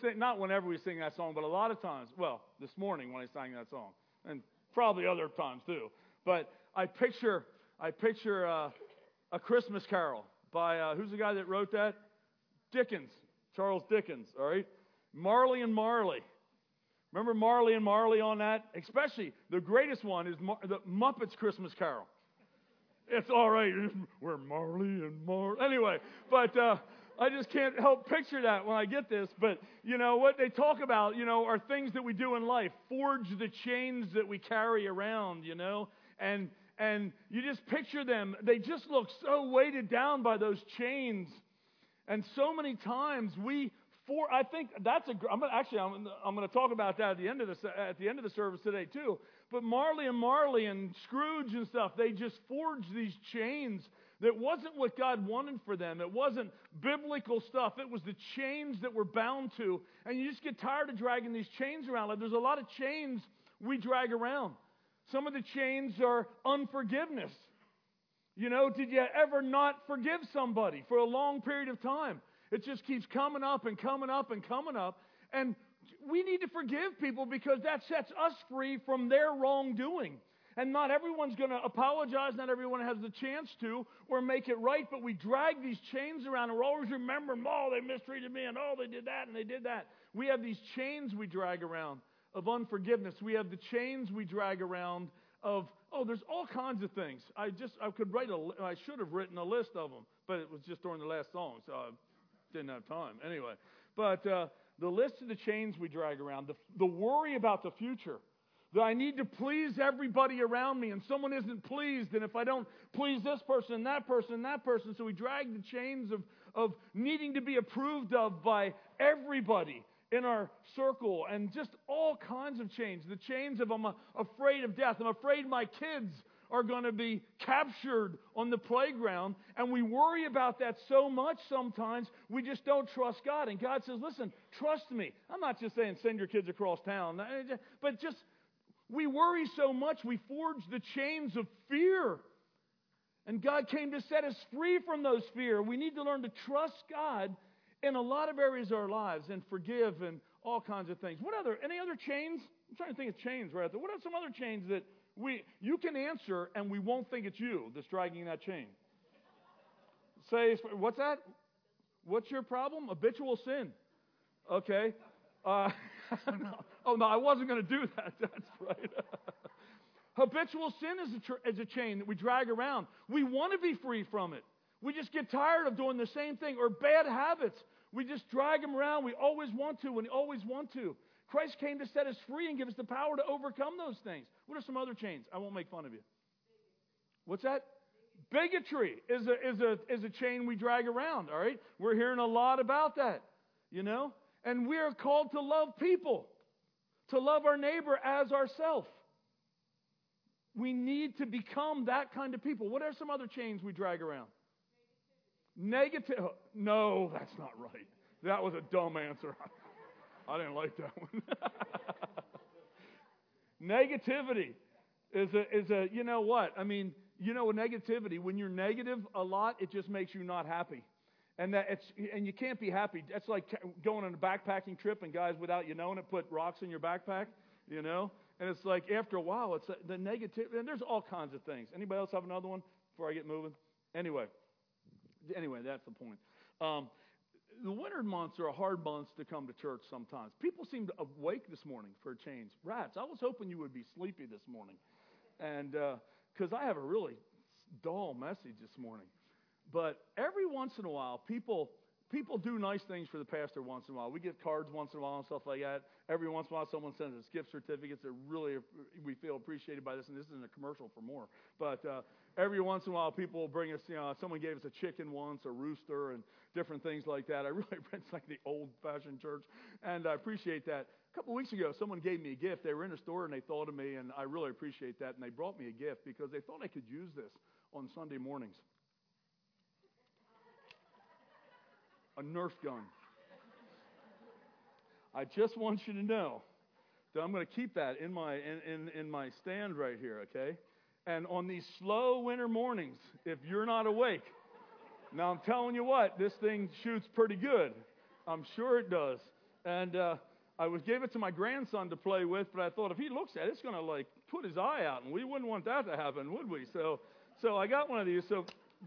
not whenever we sing that song, but a lot of times, well, this morning when I sang that song, and probably other times too, but I picture A Christmas Carol by, who's the guy that wrote that? Dickens, Charles Dickens, all right? Marley and Marley. Remember Marley and Marley on that? Especially, the greatest one is the Muppets Christmas Carol. It's all right. We're Marley and Marley. Anyway, but I just can't help picture that when I get this. But, you know, what they talk about, you know, are things that we do in life. Forge the chains that we carry around, you know. And you just picture them. They just look so weighted down by those chains. And so many times I think that's I'm going to talk about that at the end of the service today too. But Marley and Marley and Scrooge and stuff, they just forged these chains that wasn't what God wanted for them. It wasn't biblical stuff. It was the chains that we're bound to. And you just get tired of dragging these chains around. Like, there's a lot of chains we drag around. Some of the chains are unforgiveness. You know, did you ever not forgive somebody for a long period of time? It just keeps coming up and coming up and coming up. And we need to forgive people because that sets us free from their wrongdoing. And not everyone's going to apologize. Not everyone has the chance to or make it right. But we drag these chains around and we're always remembering, oh, they mistreated me and oh, they did that and they did that. We have these chains we drag around of unforgiveness. We have the chains we drag around of, there's all kinds of things. I should have written a list of them, but it was just during the last song, so I didn't have time. Anyway, but the list of the chains we drag around, the worry about the future, that I need to please everybody around me, and someone isn't pleased, and if I don't please this person and that person and that person, so we drag the chains of needing to be approved of by everybody in our circle, and just all kinds of chains. The chains of I'm afraid of death. I'm afraid my kids are going to be captured on the playground, and we worry about that so much sometimes we just don't trust God. And God says, listen, trust me. I'm not just saying send your kids across town, but just we worry so much we forge the chains of fear. And God came to set us free from those fear. We need to learn to trust God in a lot of areas of our lives and forgive and all kinds of things. Any other chains? I'm trying to think of chains right out there. What are some other chains that you can answer and we won't think it's you that's dragging that chain? Say, what's that? What's your problem? Habitual sin. Okay. No. Oh, no, I wasn't going to do that. That's right. Habitual sin is a chain that we drag around. We want to be free from it. We just get tired of doing the same thing. Or bad habits. We just drag them around. We always want to and always want to. Christ came to set us free and give us the power to overcome those things. What are some other chains? I won't make fun of you. What's that? Bigotry is a chain we drag around, all right? We're hearing a lot about that, you know? And we are called to love people, to love our neighbor as ourselves. We need to become that kind of people. What are some other chains we drag around? Negative. No, that's not right. That was a dumb answer. I didn't like that one. Negativity is a, you know what? I mean, you know, negativity, when you're negative a lot, it just makes you not happy. And you can't be happy. That's like going on a backpacking trip and guys, without you knowing it, put rocks in your backpack, you know? And it's like after a while, it's the negative. And there's all kinds of things. Anybody else have another one before I get moving? Anyway, that's the point. The winter months are hard months to come to church sometimes. People seem to awake this morning for a change. Rats, I was hoping you would be sleepy this morning. And because I have a really dull message this morning. But every once in a while, people do nice things for the pastor once in a while. We get cards once in a while and stuff like that. Every once in a while, someone sends us gift certificates that really we feel appreciated by this. And this isn't a commercial for more. But every once in a while, people will bring us, you know, someone gave us a chicken once, a rooster, and different things like that. It's like the old-fashioned church, and I appreciate that. A couple of weeks ago, someone gave me a gift. They were in a store, and they thought of me, and I really appreciate that. And they brought me a gift because they thought I could use this on Sunday mornings. A Nerf gun. I just want you to know that I'm going to keep that in my stand right here, okay? And on these slow winter mornings, if you're not awake, now I'm telling you what, this thing shoots pretty good. I'm sure it does. And I gave it to my grandson to play with, but I thought if he looks at it, it's going to like put his eye out, and we wouldn't want that to happen, would we? So I got one of these. So,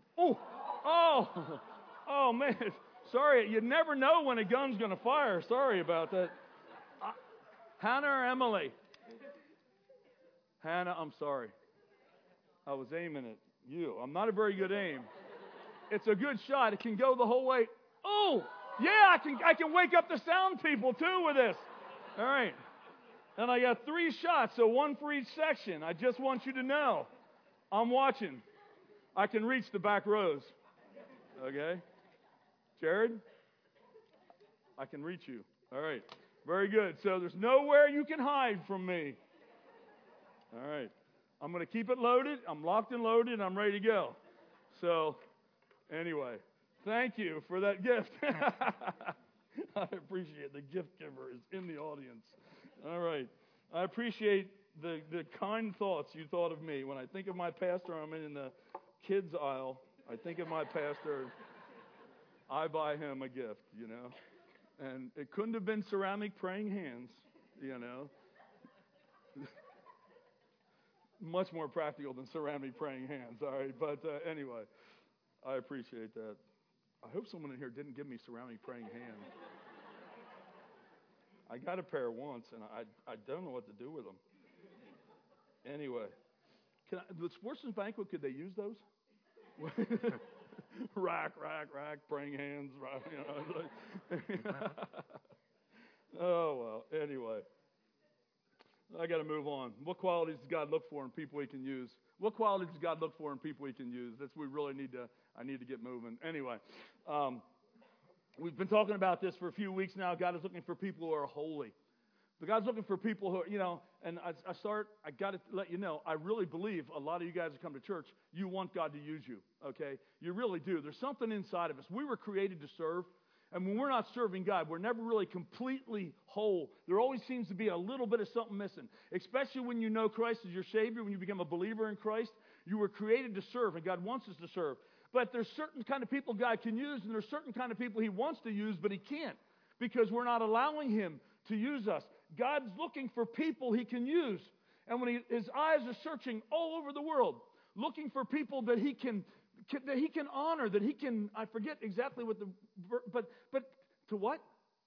oh man, sorry. You never know when a gun's going to fire. Sorry about that. Hannah or Emily? Hannah, I'm sorry. I was aiming at you. I'm not a very good aim. It's a good shot. It can go the whole way. Oh, yeah, I can wake up the sound people too with this. All right. And I got 3 shots, so 1 for each section. I just want you to know, I'm watching. I can reach the back rows. Okay? Jared? I can reach you. All right. Very good. So there's nowhere you can hide from me. All right. I'm going to keep it loaded. I'm locked and loaded, and I'm ready to go. So, anyway, thank you for that gift. I appreciate it. The gift giver is in the audience. All right. I appreciate the kind thoughts you thought of me. When I think of my pastor, I'm in the kids aisle. I think of my pastor. I buy him a gift, you know. And it couldn't have been ceramic praying hands, you know. Much more practical than ceramic praying hands, all right? But anyway, I appreciate that. I hope someone in here didn't give me ceramic praying hands. I got a pair once, and I don't know what to do with them. Anyway, the Sportsman's Banquet, could they use those? rack, praying hands, you know. Oh, well, anyway. I got to move on. What qualities does God look for in people He can use? What qualities does God look for in people He can use? That's what we really need to. I need to get moving. Anyway, we've been talking about this for a few weeks now. God is looking for people who are holy. But God's looking for people who, you know. And I got to let you know. I really believe a lot of you guys that come to church, you want God to use you. Okay, you really do. There's something inside of us. We were created to serve. And when we're not serving God, we're never really completely whole. There always seems to be a little bit of something missing. Especially when you know Christ as your Savior, when you become a believer in Christ, you were created to serve, and God wants us to serve. But there's certain kind of people God can use, and there's certain kind of people He wants to use, but He can't, because we're not allowing Him to use us. God's looking for people He can use. And when His eyes are searching all over the world, looking for people that He can honor, that He can, I forget exactly what but to what?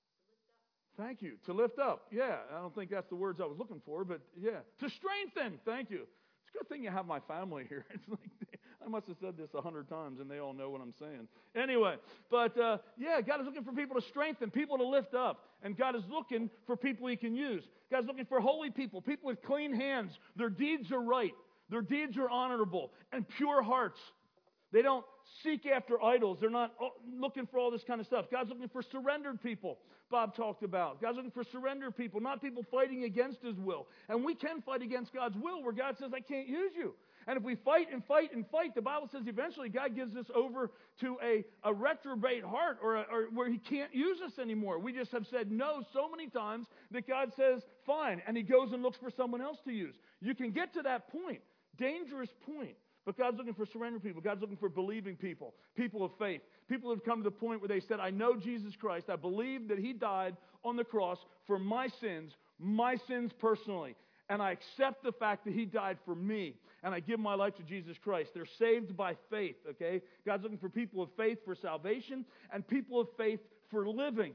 Thank you. To lift up. Yeah, I don't think that's the words I was looking for, but yeah. To strengthen. Thank you. It's a good thing you have my family here. It's like, I must have said this 100 times, and they all know what I'm saying. Anyway, but yeah, God is looking for people to strengthen, people to lift up, and God is looking for people He can use. God's looking for holy people, people with clean hands. Their deeds are right. Their deeds are honorable, and pure hearts. They don't seek after idols. They're not looking for all this kind of stuff. God's looking for surrendered people, Bob talked about. God's looking for surrendered people, not people fighting against His will. And we can fight against God's will where God says, I can't use you. And if we fight and fight and fight, the Bible says eventually God gives us over to a reprobate heart or where He can't use us anymore. We just have said no so many times that God says, fine, and He goes and looks for someone else to use. You can get to that point, dangerous point. But God's looking for surrendered people. God's looking for believing people, people of faith. People who have come to the point where they said, I know Jesus Christ. I believe that He died on the cross for my sins personally. And I accept the fact that He died for me. And I give my life to Jesus Christ. They're saved by faith, okay? God's looking for people of faith for salvation and people of faith for living.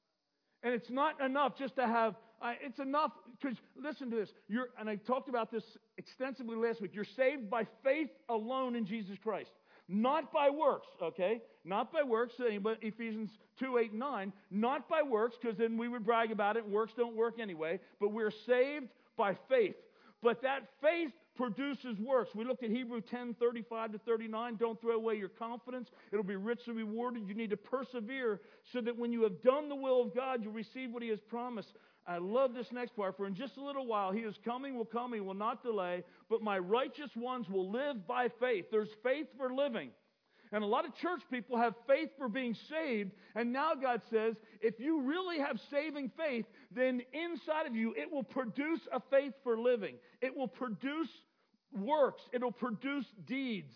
And it's not enough just to have, it's enough, because listen to this, and I talked about this extensively last week, you're saved by faith alone in Jesus Christ. Not by works, okay? Not by works, Ephesians 2, 8, and 9. Not by works, because then we would brag about it, and works don't work anyway. But we're saved by faith. But that faith produces works. We looked at Hebrews 10, 35 to 39. Don't throw away your confidence. It'll be richly rewarded. You need to persevere so that when you have done the will of God, you'll receive what He has promised. I love this next part. For in just a little while, He is coming, will come, He will not delay. But my righteous ones will live by faith. There's faith for living. And a lot of church people have faith for being saved. And now God says, if you really have saving faith, then inside of you, it will produce a faith for living. It will produce works. It will produce deeds.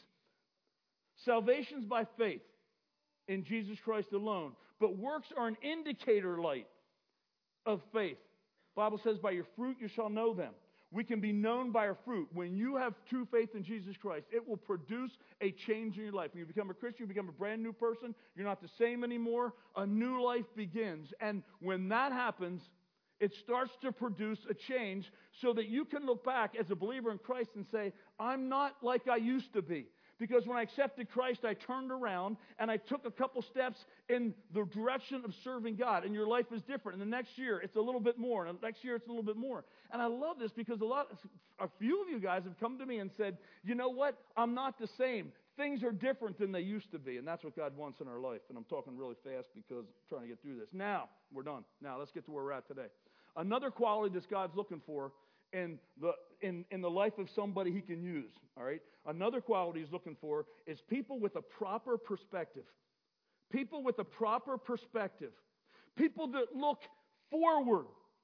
Salvation's by faith in Jesus Christ alone. But works are an indicator light. of faith. The Bible says, by your fruit you shall know them. We can be known by our fruit. When you have true faith in Jesus Christ, it will produce a change in your life. When you become a Christian, you become a brand new person. You're not the same anymore. A new life begins. And when that happens, it starts to produce a change so that you can look back as a believer in Christ and say, I'm not like I used to be. Because when I accepted Christ, I turned around and I took a couple steps in the direction of serving God. And your life is different. And the next year, it's a little bit more. And the next year, it's a little bit more. And I love this because a few of you guys have come to me and said, you know what? I'm not the same. Things are different than they used to be. And that's what God wants in our life. And I'm talking really fast because I'm trying to get through this. Now, we're done. Now, let's get to where we're at today. Another quality that God's looking for in the life of somebody he can use, all right? Another quality he's looking for is people with a proper perspective. People with a proper perspective. People that look forward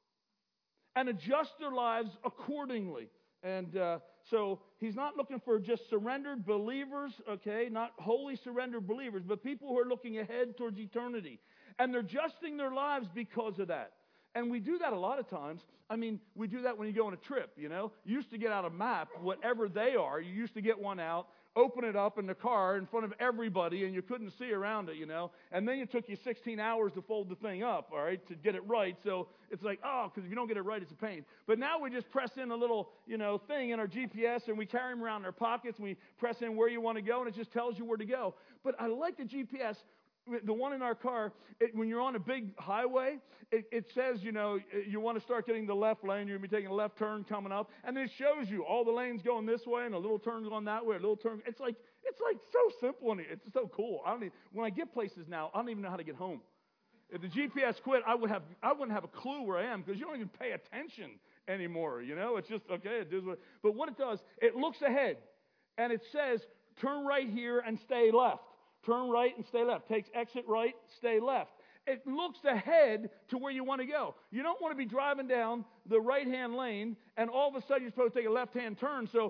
and adjust their lives accordingly. And so he's not looking for just surrendered believers, okay? Not wholly surrendered believers, but people who are looking ahead towards eternity. And they're adjusting their lives because of that. And we do that a lot of times. I mean, we do that when you go on a trip, you know. You used to get out a map, whatever they are. You used to get one out, open it up in the car in front of everybody, and you couldn't see around it, you know. And then it took you 16 hours to fold the thing up, all right, to get it right. So it's like, oh, because if you don't get it right, it's a pain. But now we just press in a little, you know, thing in our GPS, and we carry them around in our pockets, and we press in where you want to go, and it just tells you where to go. But I like the GPS. The one in our car, when you're on a big highway, it says, you know, you want to start getting the left lane. You're going to be taking a left turn coming up. And then it shows you all the lanes going this way and a little turn going that way, a little turn. It's like so simple and it's so cool. When I get places now, I don't even know how to get home. If the GPS quit, I wouldn't have a clue where I am because you don't even pay attention anymore. You know, it's just, okay, it does what. But what it does, it looks ahead and it says, turn right here and stay left. Turn right and stay left. Takes exit right, stay left. It looks ahead to where you want to go. You don't want to be driving down the right-hand lane and all of a sudden you're supposed to take a left-hand turn. So,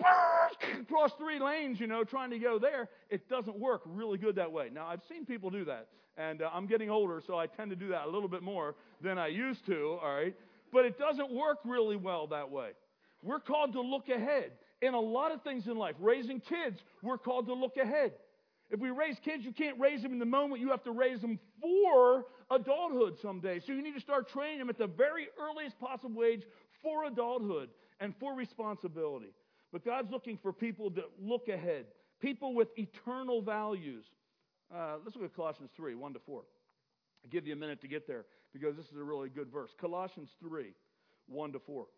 across 3 lanes, you know, trying to go there. It doesn't work really good that way. Now, I've seen people do that. And I'm getting older, so I tend to do that a little bit more than I used to, all right? But it doesn't work really well that way. We're called to look ahead. In a lot of things in life, raising kids, we're called to look ahead. If we raise kids, you can't raise them in the moment. You have to raise them for adulthood someday. So you need to start training them at the very earliest possible age for adulthood and for responsibility. But God's looking for people that look ahead, people with eternal values. Let's look at Colossians 3, 1-4. I'll give you a minute to get there because this is a really good verse. Colossians 3, 1-4.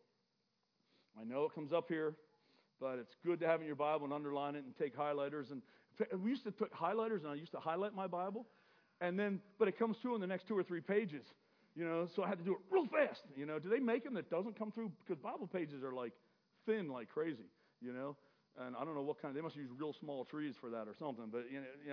I know it comes up here, but it's good to have in your Bible and underline it and take highlighters. And we used to put highlighters, and I used to highlight my Bible, but it comes through in the next 2 or 3 pages, you know, so I had to do it real fast, you know. Do they make them that doesn't come through? Because Bible pages are like thin like crazy, you know, and I don't know what kind of, they must use real small trees for that or something, but,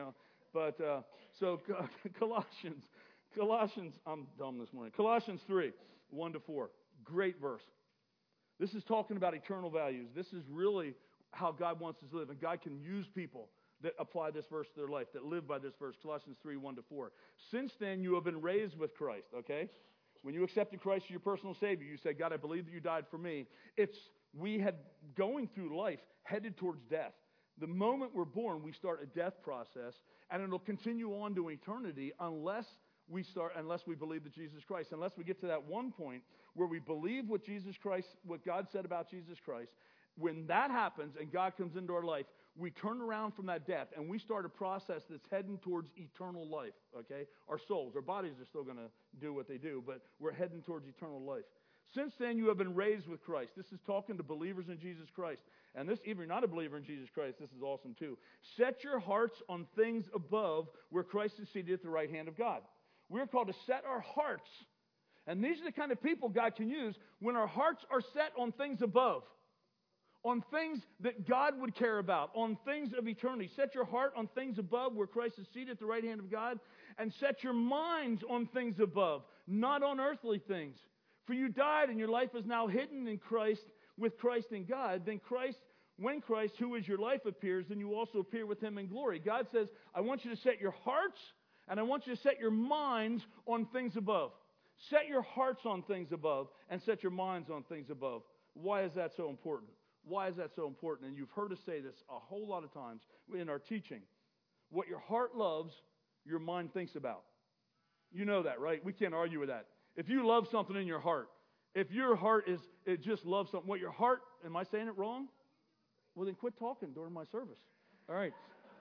so Colossians, I'm dumb this morning, Colossians 3, 1-4, great verse. This is talking about eternal values. This is really how God wants us to live, and God can use people that apply this verse to their life, that live by this verse, Colossians 3, 1-4. Since then, you have been raised with Christ, okay? When you accepted Christ as your personal Savior, you said, God, I believe that you died for me. We had going through life headed towards death. The moment we're born, we start a death process, and it'll continue on to eternity unless we believe that Jesus Christ, unless we get to that one point where we believe what God said about Jesus Christ. When that happens and God comes into our life, we turn around from that death and we start a process that's heading towards eternal life, okay? Our souls, our bodies are still going to do what they do, but we're heading towards eternal life. Since then, you have been raised with Christ. This is talking to believers in Jesus Christ. And this, if you're not a believer in Jesus Christ, this is awesome too. Set your hearts on things above where Christ is seated at the right hand of God. We're called to set our hearts. And these are the kind of people God can use when our hearts are set on things above, on things that God would care about, on things of eternity. Set your heart on things above where Christ is seated at the right hand of God, and set your minds on things above, not on earthly things. For you died and your life is now hidden in Christ, with Christ in God. Then when Christ, who is your life, appears, then you also appear with him in glory. God says, I want you to set your hearts and I want you to set your minds on things above. Set your hearts on things above and set your minds on things above. Why is that so important? Why is that so important? And you've heard us say this a whole lot of times in our teaching. What your heart loves, your mind thinks about. You know that, right? We can't argue with that. If you love something in your heart, if your heart it just loves something, what your heart, am I saying it wrong? Well, then quit talking during my service. All right.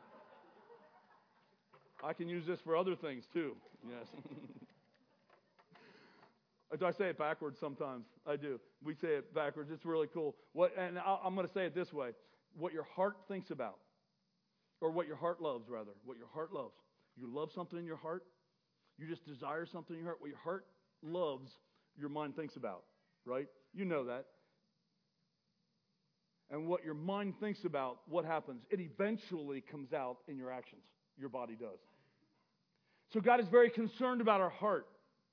I can use this for other things too. Yes. Do I say it backwards sometimes? I do. We say it backwards. It's really cool. And I'm going to say it this way. What your heart thinks about, or what your heart loves, rather. What your heart loves. You love something in your heart. You just desire something in your heart. What your heart loves, your mind thinks about, right? You know that. And what your mind thinks about, what happens? It eventually comes out in your actions. Your body does. So God is very concerned about our heart.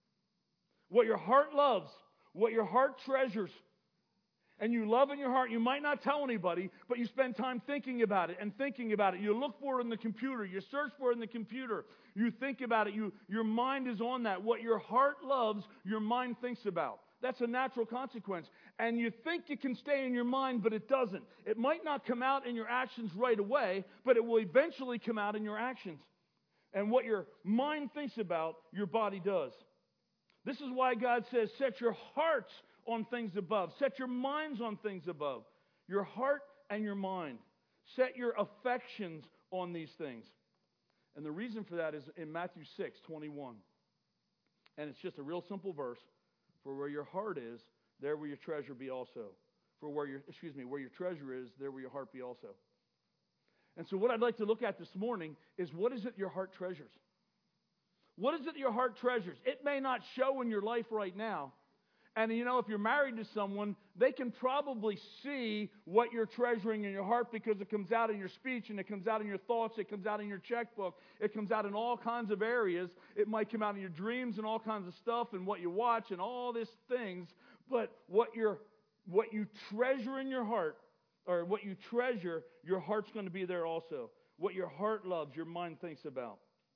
What your heart loves, what your heart treasures, and you love in your heart, you might not tell anybody, but you spend time thinking about it and thinking about it. You look for it in the computer. You search for it in the computer. You think about it. Your mind is on that. What your heart loves, your mind thinks about. That's a natural consequence. And you think it can stay in your mind, but it doesn't. It might not come out in your actions right away, but it will eventually come out in your actions. And what your mind thinks about, your body does. This is why God says, set your hearts on things above. Set your minds on things above. Your heart and your mind. Set your affections on these things. And the reason for that is in Matthew 6:21. And it's just a real simple verse. For where your heart is, there will your treasure be also. Where your treasure is, there will your heart be also. And so what I'd like to look at this morning is, what is it your heart treasures? What is it your heart treasures? It may not show in your life right now. And you know, if you're married to someone, they can probably see what you're treasuring in your heart, because it comes out in your speech, and it comes out in your thoughts, it comes out in your checkbook, it comes out in all kinds of areas. It might come out in your dreams and all kinds of stuff, and what you watch and all these things. But what you treasure in your heart, or what you treasure, your heart's going to be there also. What your heart loves, your mind thinks about.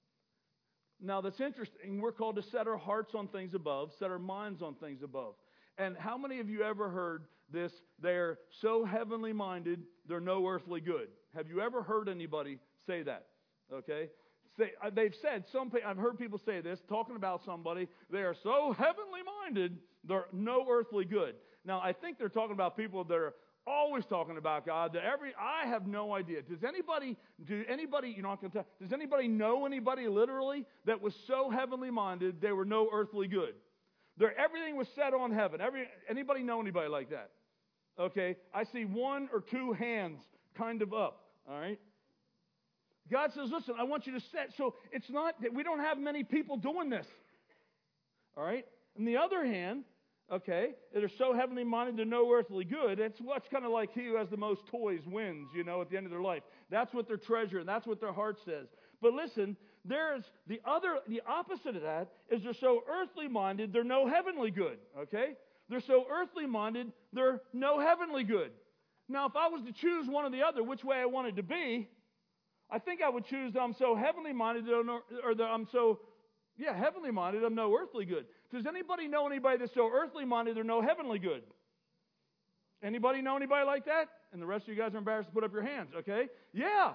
Now, that's interesting. We're called to set our hearts on things above, set our minds on things above. And how many of you ever heard this? They're so heavenly minded, they're no earthly good. Have you ever heard anybody say that? Okay? They've said, I've heard people say this, talking about somebody, they are so heavenly minded, they're no earthly good. Now, I think they're talking about people that are always talking about God. I have no idea. Does anybody know anybody literally that was so heavenly minded they were no earthly good? Everything was set on heaven. Anybody know anybody like that? Okay, I see one or two hands kind of up. All right. God says, listen, I want you to set. So it's not that we don't have many people doing this. All right. On the other hand, okay, that are so heavenly minded they're no earthly good. It's kind of like he who has the most toys wins, at the end of their life. That's what their treasure, and that's what their heart says. But listen, there's the opposite of that is they're so earthly minded they're no heavenly good. Okay? They're so earthly minded they're no heavenly good. Now, if I was to choose one or the other, which way I wanted to be, I think I would choose that I'm so heavenly minded that I'm so heavenly minded, I'm no earthly good. Does anybody know anybody that's so earthly minded they're no heavenly good? Anybody know anybody like that? And the rest of you guys are embarrassed to put up your hands, okay? Yeah.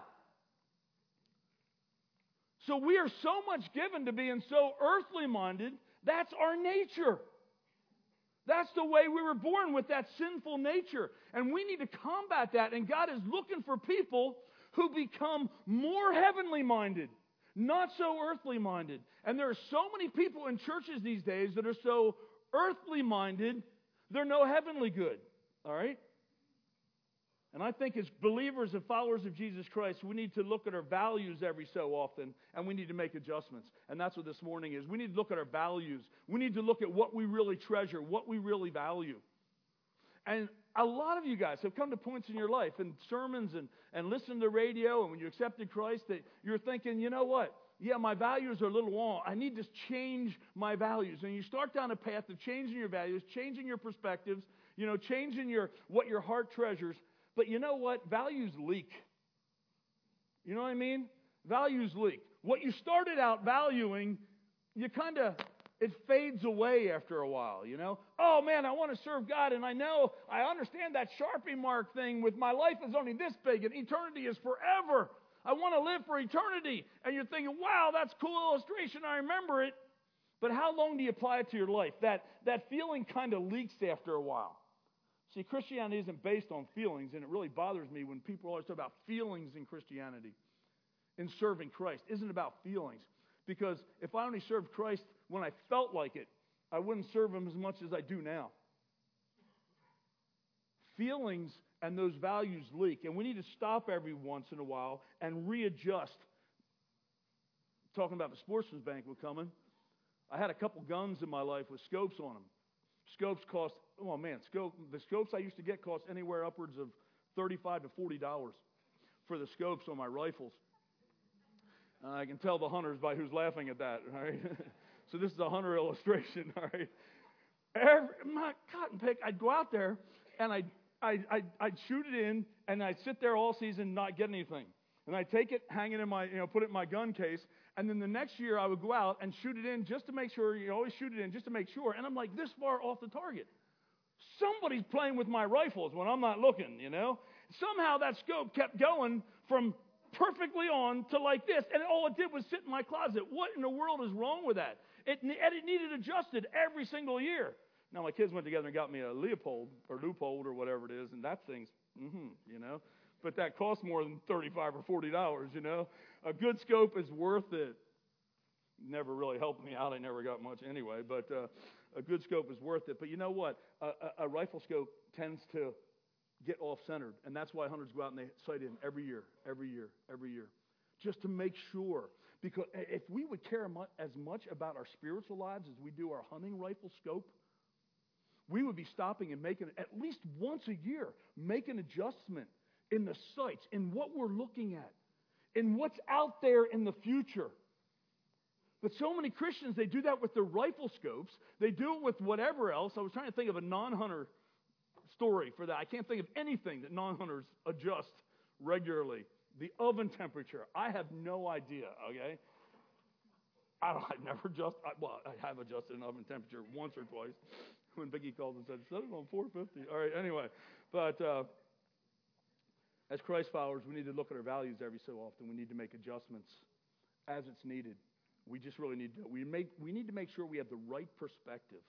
So we are so much given to being so earthly minded, that's our nature. That's the way we were born, with that sinful nature. And we need to combat that. And God is looking for people who become more heavenly minded, not so earthly minded. And there are so many people in churches these days that are so earthly minded, they're no heavenly good. All right? And I think as believers and followers of Jesus Christ, we need to look at our values every so often, and we need to make adjustments. And that's what this morning is. We need to look at our values. We need to look at what we really treasure, what we really value. And a lot of you guys have come to points in your life, in sermons and listening to radio, and when you accepted Christ, that you're thinking, you know what? Yeah, my values are a little wrong. I need to change my values. And you start down a path of changing your values, changing your perspectives, changing what your heart treasures. But you know what? Values leak. You know what I mean? Values leak. What you started out valuing, you kind of It fades away after a while, you know. Oh man, I want to serve God, and I understand that Sharpie mark thing with my life is only this big, and eternity is forever. I want to live for eternity. And you're thinking, wow, that's a cool illustration. I remember it. But how long do you apply it to your life? That feeling kind of leaks after a while. See, Christianity isn't based on feelings, and it really bothers me when people always talk about feelings in Christianity. In serving Christ isn't about feelings. Because if I only served Christ when I felt like it, I wouldn't serve Him as much as I do now. Feelings and those values leak, and we need to stop every once in a while and readjust. Talking about the sportsman's banquet coming, I had a couple guns in my life with scopes on them. Scopes cost, the scopes I used to get cost anywhere upwards of $35 to $40 for the scopes on my rifles. I can tell the hunters by who's laughing at that, all right? So this is a hunter illustration, all right? My cotton pick, I'd go out there and I'd shoot it in, and I'd sit there all season and not get anything. And I'd take it, hang it in my, put it in my gun case, and then the next year I would go out and shoot it in just to make sure. You always shoot it in just to make sure. And I'm like this far off the target. Somebody's playing with my rifles when I'm not looking, Somehow that scope kept going from perfectly on to like this, and all it did was sit in my closet. What in the world is wrong with that? It needed adjusted every single year. Now my kids went together and got me a Leupold or whatever it is, and that thing's, But that costs more than $35 or $40, A good scope is worth it. Never really helped me out. I never got much anyway, but a good scope is worth it. But you know what? A rifle scope tends to get off-centered, and that's why hunters go out and they sight in every year, just to make sure. Because if we would care as much about our spiritual lives as we do our hunting rifle scope, we would be stopping and making, at least once a year, make an adjustment in the sights, in what we're looking at, in what's out there in the future. But so many Christians, they do that with their rifle scopes. They do it with whatever else. I was trying to think of a non-hunter story for that. I can't think of anything that non-hunters adjust regularly. The oven temperature, I have no idea, okay? I never adjust. I have adjusted an oven temperature once or twice when Vicki called and said, set it on 450. All right, anyway. But as Christ followers, we need to look at our values every so often. We need to make adjustments as it's needed. We just really need to. We need to make sure we have the right perspective.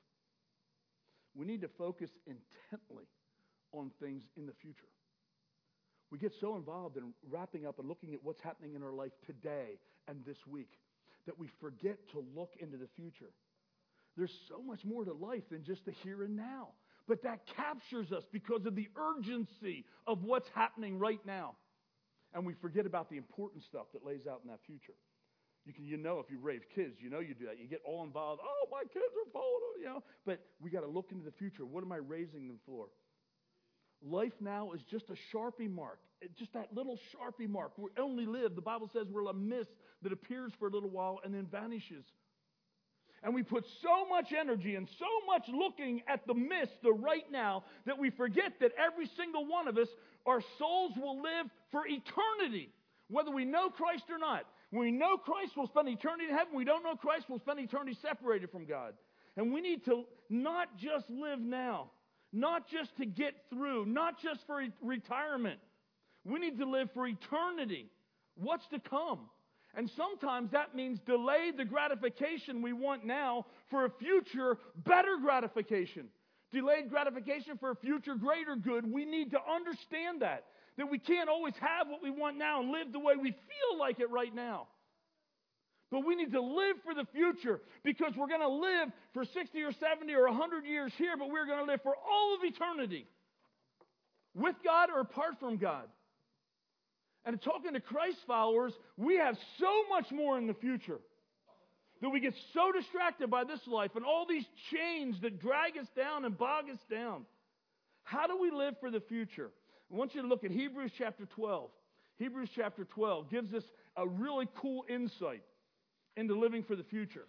We need to focus intently on things in the future. We get so involved in wrapping up and looking at what's happening in our life today and this week that we forget to look into the future. There's so much more to life than just the here and now. But that captures us because of the urgency of what's happening right now. And we forget about the important stuff that lays out in that future. If you've raised kids, you do that. You get all involved. Oh, my kids are falling, But we got to look into the future. What am I raising them for? Life now is just a Sharpie mark. It's just that little Sharpie mark. We only live. The Bible says we're a mist that appears for a little while and then vanishes. And we put so much energy and so much looking at the mist, the right now, that we forget that every single one of us, our souls will live for eternity, whether we know Christ or not. When we know Christ, we'll spend eternity in heaven. We don't know Christ, we'll spend eternity separated from God. And we need to not just live now, not just to get through, not just for retirement. We need to live for eternity. What's to come? And sometimes that means delay the gratification we want now for a future better gratification. Delayed gratification for a future greater good. We need to understand that we can't always have what we want now and live the way we feel like it right now. But we need to live for the future, because we're going to live for 60 or 70 or 100 years here, but we're going to live for all of eternity with God or apart from God. And talking to Christ followers, we have so much more in the future that we get so distracted by this life and all these chains that drag us down and bog us down. How do we live for the future? I want you to look at Hebrews chapter 12. Hebrews chapter 12 gives us a really cool insight into living for the future.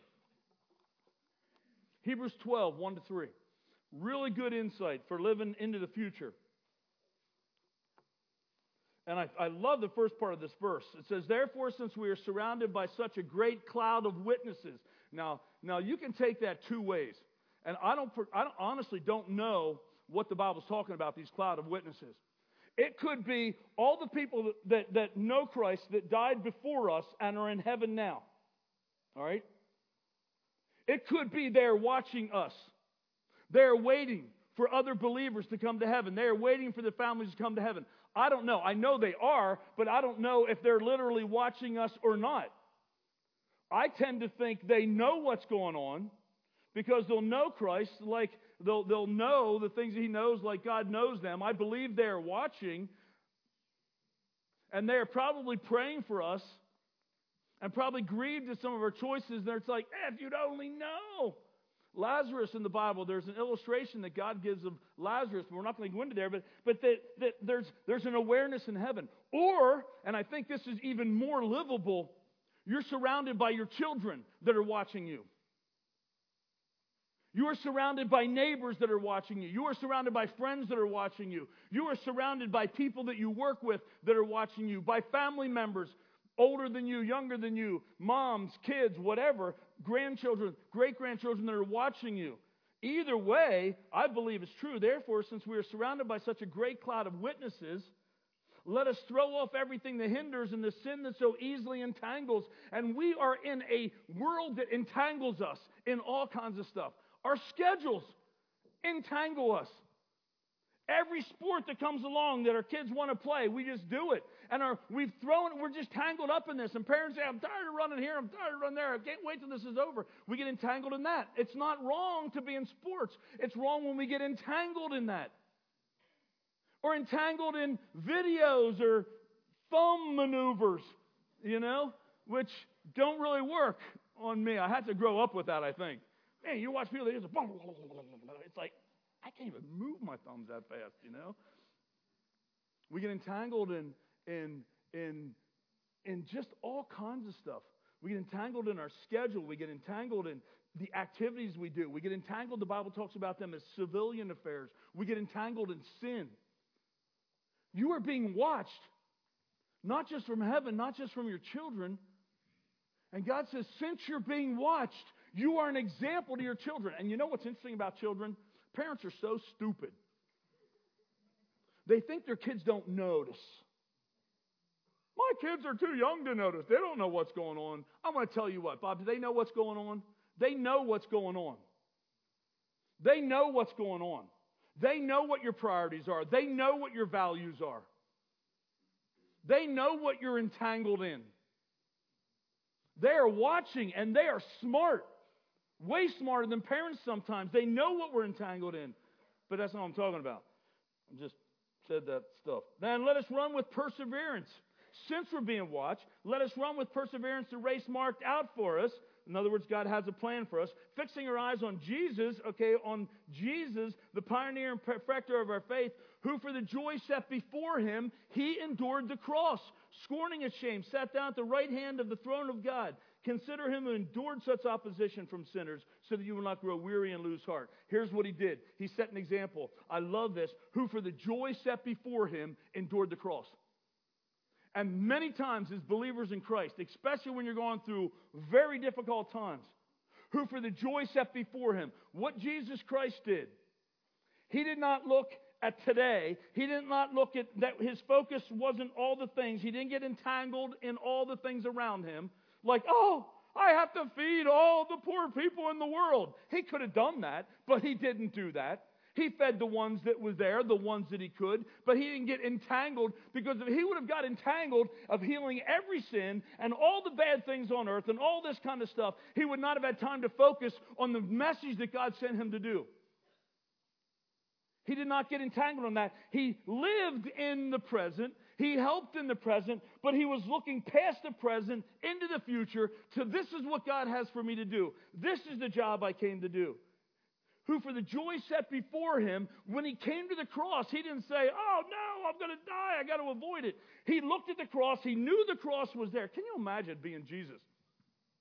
Hebrews 12, 1-3. Really good insight for living into the future. And I love the first part of this verse. It says, therefore, since we are surrounded by such a great cloud of witnesses. Now you can take that two ways. And I honestly don't know what the Bible's talking about, these cloud of witnesses. It could be all the people that know Christ, that died before us and are in heaven now. All right? It could be they're watching us. They're waiting for other believers to come to heaven. They're waiting for the families to come to heaven. I don't know. I know they are, but I don't know if they're literally watching us or not. I tend to think they know what's going on because they'll know Christ, like they'll know the things He knows like God knows them. I believe they're watching, and they're probably praying for us and probably grieved at some of our choices. And it's like, if you'd only know. Lazarus in the Bible, there's an illustration that God gives of Lazarus, but we're not going to go into there, but that there's an awareness in heaven. Or, and I think this is even more livable, you're surrounded by your children that are watching you. You are surrounded by neighbors that are watching you. You are surrounded by friends that are watching you. You are surrounded by people that you work with that are watching you, by family members, older than you, younger than you, moms, kids, whatever, grandchildren, great-grandchildren that are watching you. Either way, I believe it's true. Therefore, since we are surrounded by such a great cloud of witnesses, let us throw off everything that hinders and the sin that so easily entangles. And we are in a world that entangles us in all kinds of stuff. Our schedules entangle us. Every sport that comes along that our kids want to play, we just do it. And we're just tangled up in this. And parents say, I'm tired of running here, I'm tired of running there, I can't wait till this is over. We get entangled in that. It's not wrong to be in sports. It's wrong when we get entangled in that. Or entangled in videos or thumb maneuvers, which don't really work on me. I had to grow up with that, I think. Man, you watch people, they just, it's like, I can't even move my thumbs that fast, We get entangled in just all kinds of stuff. We get entangled in our schedule. We get entangled in the activities we do. We get entangled, the Bible talks about them as civilian affairs. We get entangled in sin. You are being watched, not just from heaven, not just from your children. And God says, since you're being watched, you are an example to your children. And you know what's interesting about children? Parents are so stupid. They think their kids don't notice. My kids are too young to notice. They don't know what's going on. I'm going to tell you what, Bob, do they know what's going on? They know what's going on. They know what's going on. They know what your priorities are. They know what your values are. They know what you're entangled in. They are watching, and they are smart. Way smarter than parents sometimes. They know what we're entangled in. But that's not what I'm talking about. I just said that stuff. Then let us run with perseverance. Since we're being watched, let us run with perseverance the race marked out for us. In other words, God has a plan for us. Fixing our eyes on Jesus, on Jesus, the pioneer and perfecter of our faith, who for the joy set before Him, He endured the cross, scorning its shame, sat down at the right hand of the throne of God. Consider Him who endured such opposition from sinners, so that you will not grow weary and lose heart. Here's what He did. He set an example. I love this. Who for the joy set before Him endured the cross. And many times as believers in Christ, especially when you're going through very difficult times, who for the joy set before Him, what Jesus Christ did, He did not look at today. He did not look at that. His focus wasn't all the things. He didn't get entangled in all the things around Him. Like, I have to feed all the poor people in the world. He could have done that, but He didn't do that. He fed the ones that were there, the ones that He could, but He didn't get entangled, because if He would have got entangled of healing every sin and all the bad things on earth and all this kind of stuff, He would not have had time to focus on the message that God sent Him to do. He did not get entangled in that. He lived in the present. He helped in the present, but He was looking past the present into the future to this is what God has for me to do. This is the job I came to do. Who for the joy set before Him, when He came to the cross, He didn't say, oh no, I'm going to die, I got to avoid it. He looked at the cross, He knew the cross was there. Can you imagine being Jesus?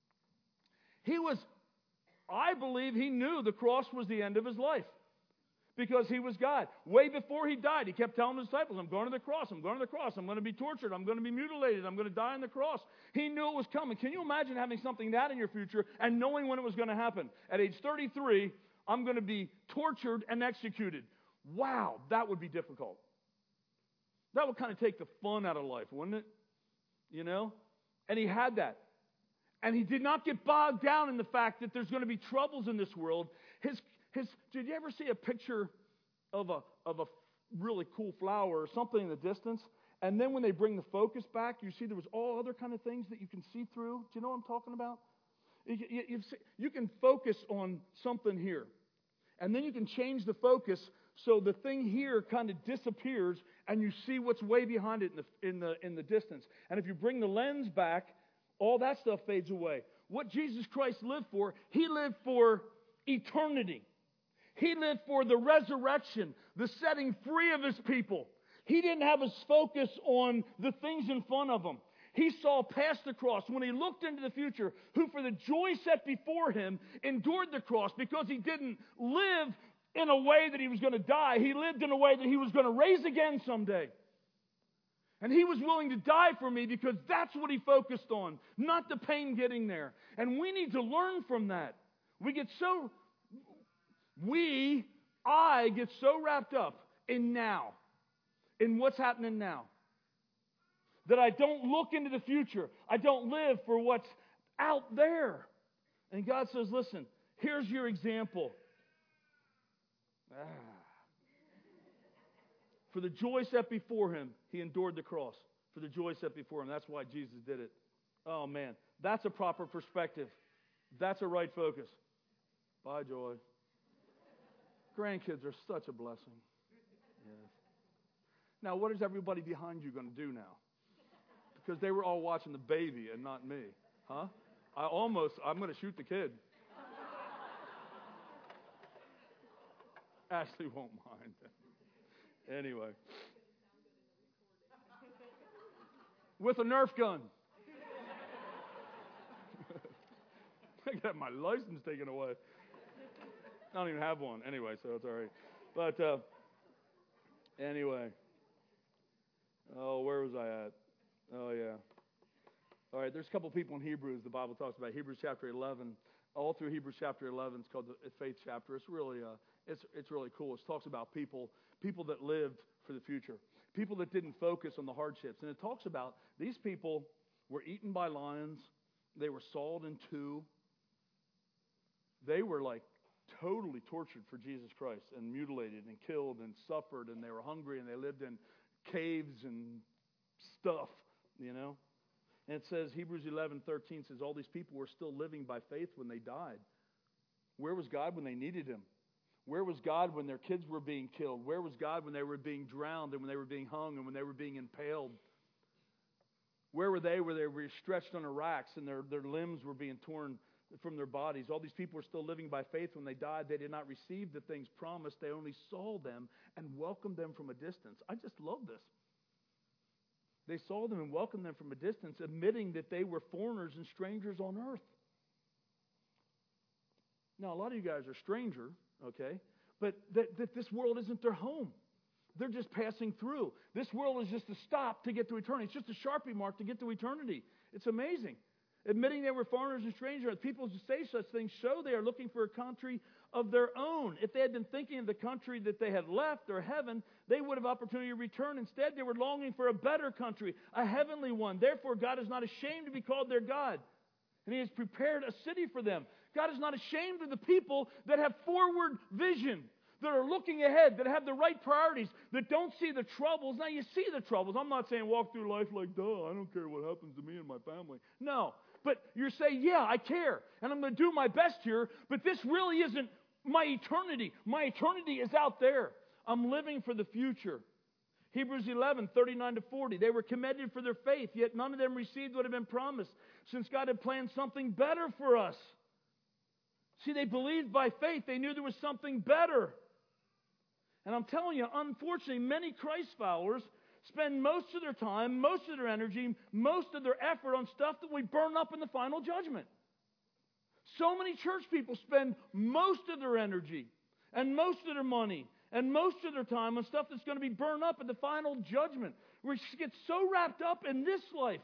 I believe He knew the cross was the end of His life. because he was God. Way before he died, he kept telling the disciples, I'm going to the cross, I'm going to the cross, I'm going to be tortured, I'm going to be mutilated, I'm going to die on the cross. He knew it was coming. Can you imagine having something that in your future and knowing when it was going to happen? At age 33, I'm going to be tortured and executed. Wow, that would be difficult. That would kind of take the fun out of life, wouldn't it? You know? And he had that. And he did not get bogged down in the fact that there's going to be troubles in this world. Did you ever see a picture of a really cool flower or something in the distance? And then when they bring the focus back, you see there was all other kind of things that you can see through. Do you know what I'm talking about? You can focus on something here. And then you can change the focus so the thing here kind of disappears and you see what's way behind it in the distance. And if you bring the lens back, all that stuff fades away. What Jesus Christ lived for, he lived for eternity. He lived for the resurrection, the setting free of his people. He didn't have his focus on the things in front of him. He saw past the cross. When he looked into the future, who for the joy set before him endured the cross because he didn't live in a way that he was going to die. He lived in a way that he was going to raise again someday. And he was willing to die for me because that's what he focused on, not the pain getting there. And we need to learn from that. I get so wrapped up in now, in what's happening now, that I don't look into the future. I don't live for what's out there. And God says, listen, here's your example. For the joy set before him, he endured the cross. For the joy set before him. That's why Jesus did it. Oh, man. That's a proper perspective. That's a right focus. Bye, Joy. Grandkids are such a blessing. Yes. Now, what is everybody behind you going to do now? Because they were all watching the baby and not me. Huh? I'm going to shoot the kid. Ashley won't mind. Anyway. With a Nerf gun. I got my license taken away. I don't even have one. Anyway, so it's all right. But anyway. Oh, where was I at? Oh, yeah. All right, there's a couple people in Hebrews the Bible talks about. Hebrews chapter 11. All through Hebrews chapter 11, it's called the faith chapter. It's really cool. It talks about people that lived for the future, people that didn't focus on the hardships. And it talks about these people were eaten by lions. They were sawed in two. They were like totally tortured for Jesus Christ and mutilated and killed and suffered, and they were hungry and they lived in caves and stuff, you know. And it says, Hebrews 11:13 says, all these people were still living by faith when they died. Where was God when they needed him? Where was God when their kids were being killed? Where was God when they were being drowned and when they were being hung and when they were being impaled? Where were they were stretched on racks and their limbs were being torn from their bodies? All these people were still living by faith when they died. They did not receive the things promised. They only saw them and welcomed them from a distance. I just love this. They saw them and welcomed them from a distance, admitting that they were foreigners and strangers on earth. Now, a lot of you guys are stranger, okay? But that this world isn't their home. They're just passing through. This world is just a stop to get to eternity. It's just a Sharpie mark to get to eternity. It's amazing. Admitting they were foreigners and strangers, people who say such things show they are looking for a country of their own. If they had been thinking of the country that they had left, or heaven, they would have opportunity to return. Instead, they were longing for a better country, a heavenly one. Therefore, God is not ashamed to be called their God, and he has prepared a city for them. God is not ashamed of the people that have forward vision, that are looking ahead, that have the right priorities, that don't see the troubles. Now, you see the troubles. I'm not saying walk through life like, duh, I don't care what happens to me and my family. No. But you're saying, yeah, I care, and I'm going to do my best here, but this really isn't my eternity. My eternity is out there. I'm living for the future. Hebrews 11:39-40. They were commended for their faith, yet none of them received what had been promised, since God had planned something better for us. See, they believed by faith. They knew there was something better. And I'm telling you, unfortunately, many Christ followers spend most of their time, most of their energy, most of their effort on stuff that we burn up in the final judgment. So many church people spend most of their energy and most of their money and most of their time on stuff that's going to be burned up at the final judgment. We get so wrapped up in this life.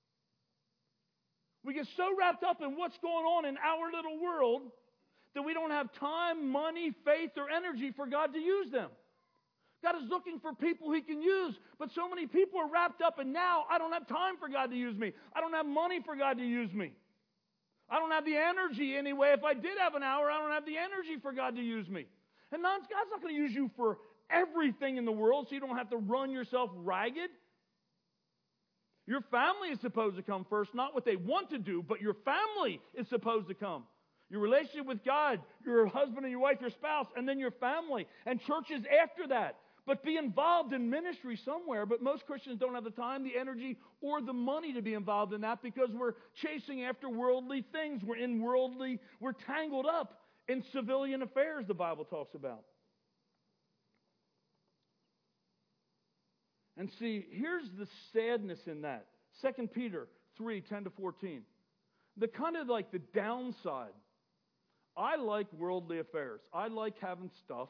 We get so wrapped up in what's going on in our little world that we don't have time, money, faith, or energy for God to use them. God is looking for people He can use, but so many people are wrapped up in now, I don't have time for God to use me. I don't have money for God to use me. I don't have the energy anyway. If I did have an hour, I don't have the energy for God to use me. And God's not going to use you for everything in the world so you don't have to run yourself ragged. Your family is supposed to come first, not what they want to do, but your family is supposed to come. Your relationship with God, your husband and your wife, your spouse, and then your family, and churches after that. But be involved in ministry somewhere. But most Christians don't have the time, the energy, or the money to be involved in that because we're chasing after worldly things. We're tangled up in civilian affairs, the Bible talks about. And see, here's the sadness in that. 2 Peter 3:10-14. The kind of like the downside. I like worldly affairs. I like having stuff.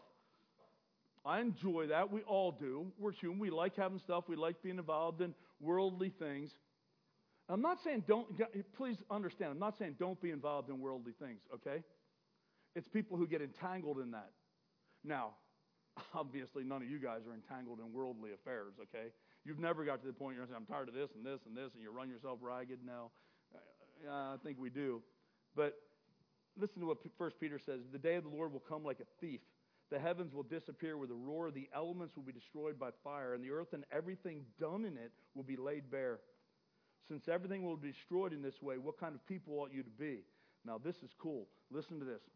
I enjoy that. We all do. We're human. We like having stuff. We like being involved in worldly things. I'm not saying please understand, I'm not saying don't be involved in worldly things, okay? It's people who get entangled in that. Now, obviously, none of you guys are entangled in worldly affairs, okay? You've never got to the point you're saying, I'm tired of this and this and this, and you run yourself ragged. No, I think we do. But listen to what 1 Peter says. The day of the Lord will come like a thief. The heavens will disappear with a roar. The elements will be destroyed by fire. And the earth and everything done in it will be laid bare. Since everything will be destroyed in this way, what kind of people ought you to be? Now, this is cool. Listen to this.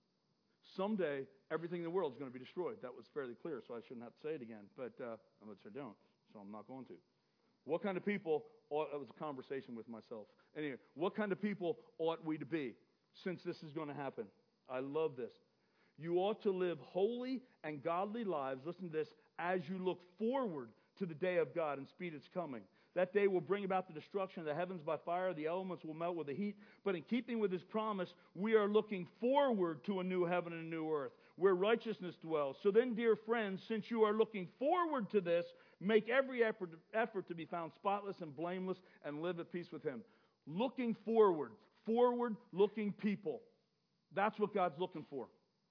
Someday, everything in the world is going to be destroyed. That was fairly clear, so I shouldn't have to say it again. But which I don't, so I'm not going to. What kind of people ought... That was a conversation with myself. Anyway, what kind of people ought we to be since this is going to happen? I love this. You ought to live holy and godly lives, listen to this, as you look forward to the day of God and speed its coming. That day will bring about the destruction of the heavens by fire. The elements will melt with the heat. But in keeping with His promise, we are looking forward to a new heaven and a new earth, where righteousness dwells. So then, dear friends, since you are looking forward to this, make every effort to be found spotless and blameless and live at peace with Him. Looking forward-looking people. That's what God's looking for.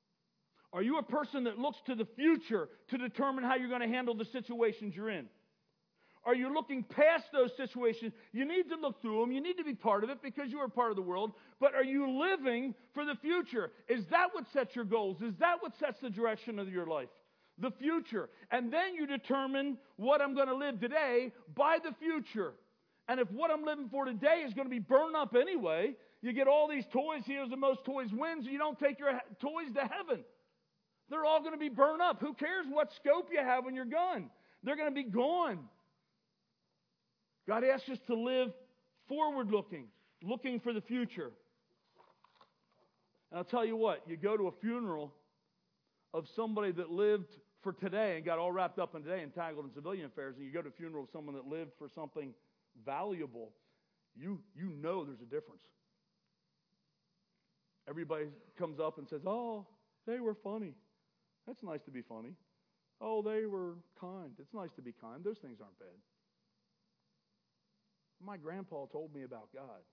Are you a person that looks to the future to determine how you're going to handle the situations you're in? Are you looking past those situations? You need to look through them. You need to be part of it because you are part of the world. But are you living for the future? Is that what sets your goals? Is that what sets the direction of your life? The future. And then you determine what I'm going to live today by the future. And if what I'm living for today is going to be burned up anyway, you get all these toys. Here's the most toys wins. You don't take your toys to heaven. They're all going to be burned up. Who cares what scope you have on your gun? They're going to be gone. God asks us to live forward-looking, looking for the future. And I'll tell you what, you go to a funeral of somebody that lived for today and got all wrapped up in today, entangled in civilian affairs, and you go to a funeral of someone that lived for something valuable, you know there's a difference. Everybody comes up and says, oh, they were funny. That's nice to be funny. Oh, they were kind. It's nice to be kind. Those things aren't bad. My grandpa told me about God.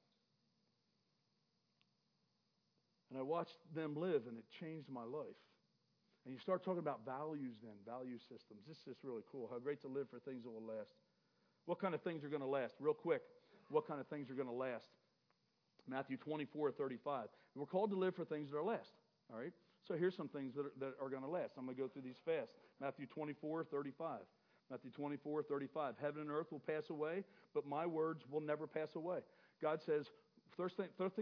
And I watched them live, and it changed my life. And you start talking about values then, value systems. This is really cool. How great to live for things that will last. What kind of things are going to last? Real quick, what kind of things are going to last? Matthew 24:35. We're called to live for things that are last. All right? So here's some things that are going to last. I'm going to go through these fast. Matthew 24:35. Matthew 24:35. Heaven and earth will pass away, but my words will never pass away. God says, first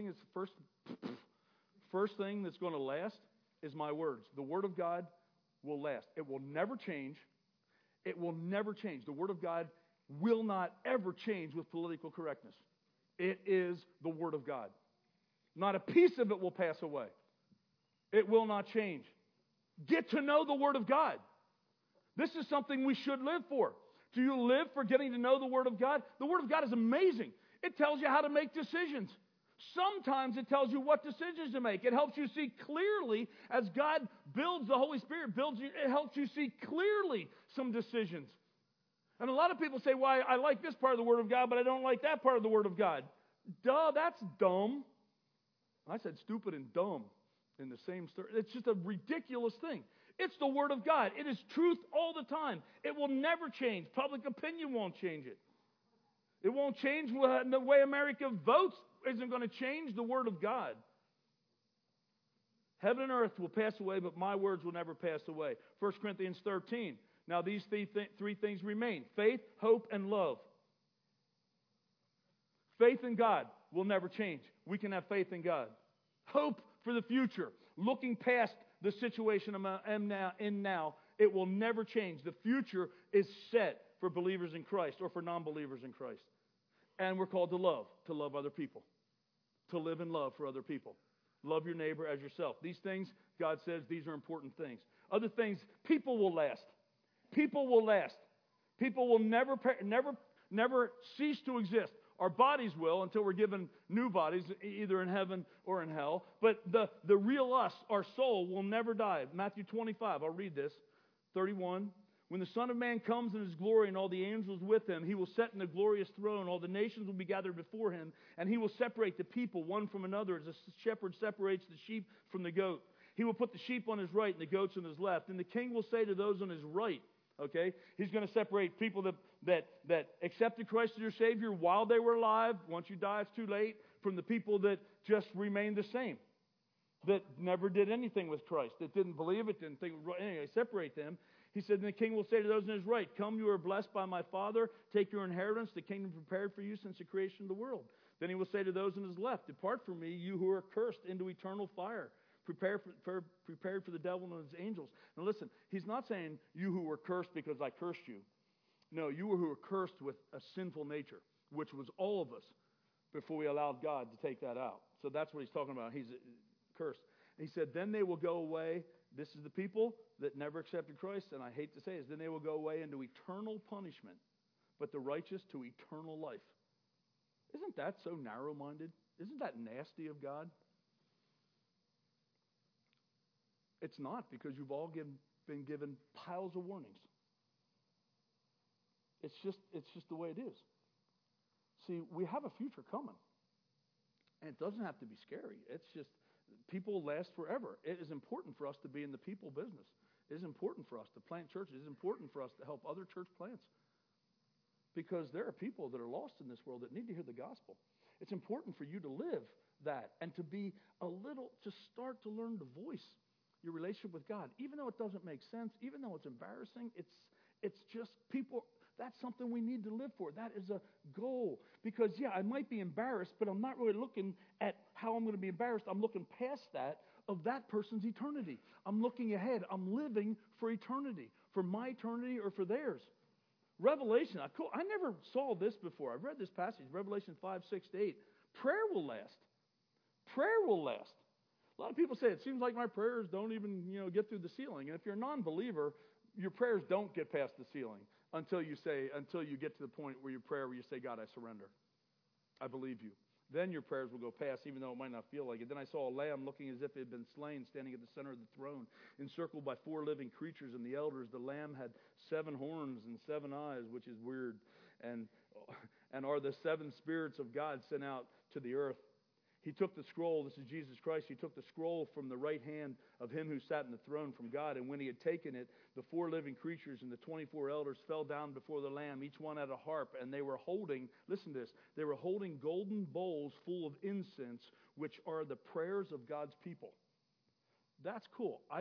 thing that's going to last is my words. The Word of God will last. It will never change. It will never change. The Word of God will not ever change with political correctness. It is the Word of God. Not a piece of it will pass away. It will not change. Get to know the Word of God. This is something we should live for. Do you live for getting to know the Word of God? The Word of God is amazing. It tells you how to make decisions. Sometimes it tells you what decisions to make. It helps you see clearly as God builds, the Holy Spirit builds you, it helps you see clearly some decisions. And a lot of people say, well, I like this part of the Word of God, but I don't like that part of the Word of God. Duh, that's dumb. I said stupid and dumb in the same story. It's just a ridiculous thing. It's the Word of God. It is truth all the time. It will never change. Public opinion won't change it. It won't change the way America votes. Isn't going to change the Word of God. Heaven and earth will pass away, but my words will never pass away. 1 Corinthians 13. Now these three things remain: faith, hope, and love. Faith in God will never change. We can have faith in God. Hope for the future. Looking past the situation I'm in now, it will never change. The future is set for believers in Christ or for non-believers in Christ. And we're called to love other people, to live in love for other people. Love your neighbor as yourself. These things, God says, these are important things. Other things, people will last. People will last. People will never cease to exist. Our bodies will until we're given new bodies, either in heaven or in hell. But the real us, our soul, will never die. Matthew 25, I'll read this. 31. When the Son of Man comes in His glory and all the angels with Him, He will sit in a glorious throne. All the nations will be gathered before Him, and He will separate the people one from another as a shepherd separates the sheep from the goat. He will put the sheep on His right and the goats on His left. And the King will say to those on His right, okay, He's going to separate people that accepted Christ as your Savior while they were alive. Once you die, it's too late. From the people that just remained the same, that never did anything with Christ, that didn't believe it, didn't think. Anyway, separate them. He said, and the King will say to those on His right, come, you are blessed by my Father. Take your inheritance, the kingdom prepared for you since the creation of the world. Then He will say to those on His left, depart from me, you who are cursed, into eternal fire, prepared for the devil and his angels. Now listen, He's not saying you who were cursed because I cursed you. No, you who were cursed with a sinful nature, which was all of us before we allowed God to take that out. So that's what He's talking about. He's cursed. And He said, then they will go away. This is the people that never accepted Christ, and I hate to say it, then they will go away into eternal punishment, but the righteous to eternal life. Isn't that so narrow-minded? Isn't that nasty of God? It's not, because you've all been given piles of warnings. It's just the way it is. See, we have a future coming, and it doesn't have to be scary. It's just people last forever. It is important for us to be in the people business. It is important for us to plant churches. It is important for us to help other church plants, because there are people that are lost in this world that need to hear the gospel. It's important for you to live that and to start to learn to voice your relationship with God, even though it doesn't make sense, even though it's embarrassing. It's just people. That's something we need to live for. That is a goal. Because, yeah, I might be embarrassed, but I'm not really looking at how I'm going to be embarrassed. I'm looking past that of that person's eternity. I'm looking ahead. I'm living for eternity, for my eternity or for theirs. Revelation. I never saw this before. I've read this passage, Revelation 5, 6 to 8. Prayer will last. Prayer will last. A lot of people say, it seems like my prayers don't even, get through the ceiling. And if you're a non-believer, your prayers don't get past the ceiling until you get to the point where you say, God, I surrender. I believe you. Then your prayers will go past, even though it might not feel like it. Then I saw a lamb looking as if it had been slain, standing at the center of the throne, encircled by 4 living creatures and the elders. The lamb had 7 horns and 7 eyes, which is weird, and are the 7 spirits of God sent out to the earth. He took the scroll, this is Jesus Christ, He took the scroll from the right hand of Him who sat in the throne from God, and when He had taken it, the 4 living creatures and the 24 elders fell down before the Lamb, each one had a harp, and they were holding, listen to this, they were holding golden bowls full of incense, which are the prayers of God's people. That's cool. I've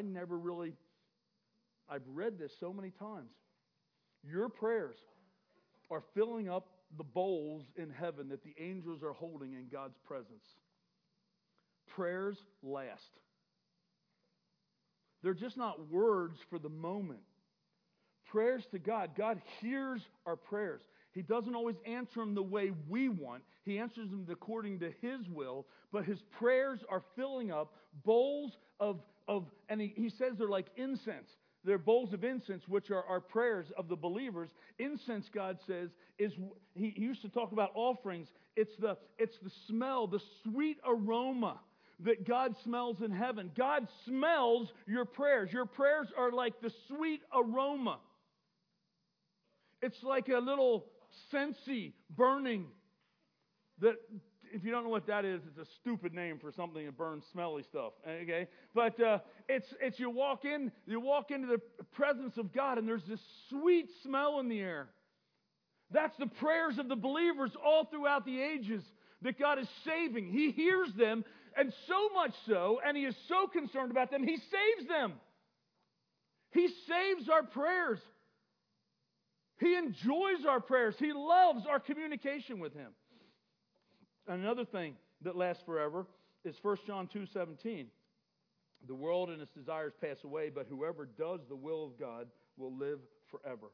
read this so many times. Your prayers are filling up the bowls in heaven that the angels are holding in God's presence. Prayers last. They're just not words for the moment. Prayers to God. God hears our prayers. He doesn't always answer them the way we want. He answers them according to His will. But His prayers are filling up bowls of and he says they're like incense. They're bowls of incense, which are our prayers of the believers. Incense, God says, He used to talk about offerings. It's the smell, the sweet aroma that God smells in heaven. God smells your prayers. Your prayers are like the sweet aroma. It's like a little scentsy burning that, if you don't know what that is, it's a stupid name for something that burns smelly stuff. Okay, but it's you walk into the presence of God, and there's this sweet smell in the air. That's the prayers of the believers all throughout the ages that God is saving. He hears them, and so much so, and He is so concerned about them, He saves them. He saves our prayers. He enjoys our prayers. He loves our communication with Him. Another thing that lasts forever is 1 John 2:17. The world and its desires pass away, but whoever does the will of God will live forever.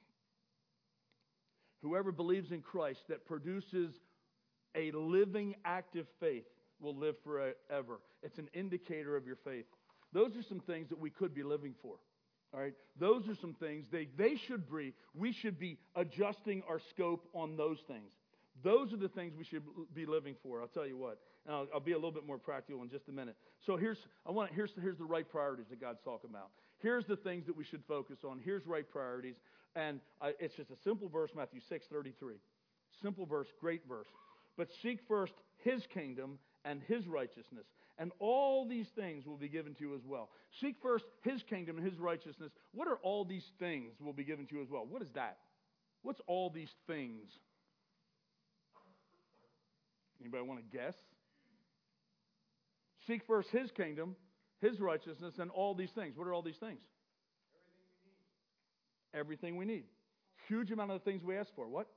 Whoever believes in Christ that produces a living, active faith will live forever. It's an indicator of your faith. Those are some things that we could be living for. All right? Those are some things they should be. We should be adjusting our scope on those things. Those are the things we should be living for. I'll tell you what. And I'll be a little bit more practical in just a minute. So here's the right priorities that God's talking about. Here's the things that we should focus on. Here's right priorities. And it's just a simple verse, Matthew 6:33. Simple verse, great verse. But seek first His kingdom and His righteousness, and all these things will be given to you as well. Seek first His kingdom and His righteousness. What are all these things will be given to you as well? What is that? What's all these things? Anybody want to guess? Seek first His kingdom, His righteousness, and all these things. What are all these things? Everything we need. Huge amount of the things we ask for. What?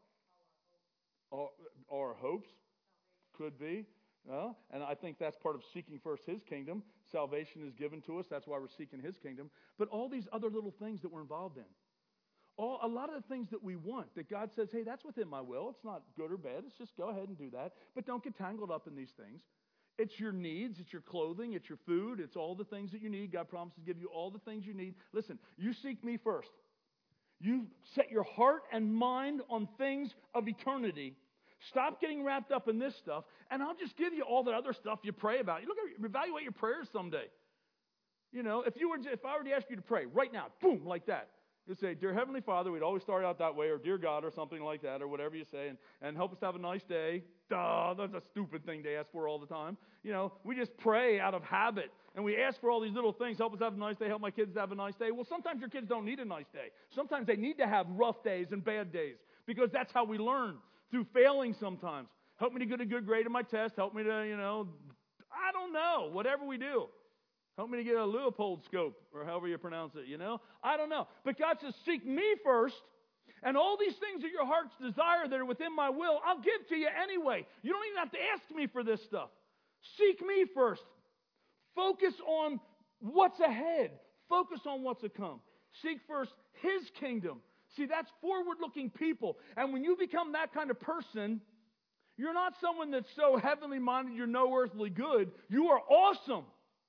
Our hopes. Could be. And I think that's part of seeking first His kingdom. Salvation is given to us. That's why we're seeking His kingdom. But all these other little things that we're involved in. A lot of the things that we want, that God says, hey, that's within my will. It's not good or bad. It's just go ahead and do that. But don't get tangled up in these things. It's your needs. It's your clothing. It's your food. It's all the things that you need. God promises to give you all the things you need. Listen, you seek me first. You set your heart and mind on things of eternity. Stop getting wrapped up in this stuff, and I'll just give you all the other stuff you pray about. You evaluate your prayers someday. You know, if I were to ask you to pray right now, boom, like that. You'd say, Dear Heavenly Father, we'd always start out that way, or Dear God, or something like that, or whatever you say, and help us have a nice day. Duh, that's a stupid thing to ask for all the time. You know, we just pray out of habit, and we ask for all these little things. Help us have a nice day, help my kids have a nice day. Well, sometimes your kids don't need a nice day. Sometimes they need to have rough days and bad days, because that's how we learn, through failing sometimes. Help me to get a good grade on my test. Help me to, I don't know, whatever we do. Help me to get a Leopold scope, or however you pronounce it, I don't know. But God says, seek me first, and all these things that your heart's desire that are within my will, I'll give to you anyway. You don't even have to ask me for this stuff. Seek me first. Focus on what's ahead. Focus on what's to come. Seek first His kingdom. See, that's forward-looking people. And when you become that kind of person, you're not someone that's so heavenly minded you're no earthly good. You are awesome.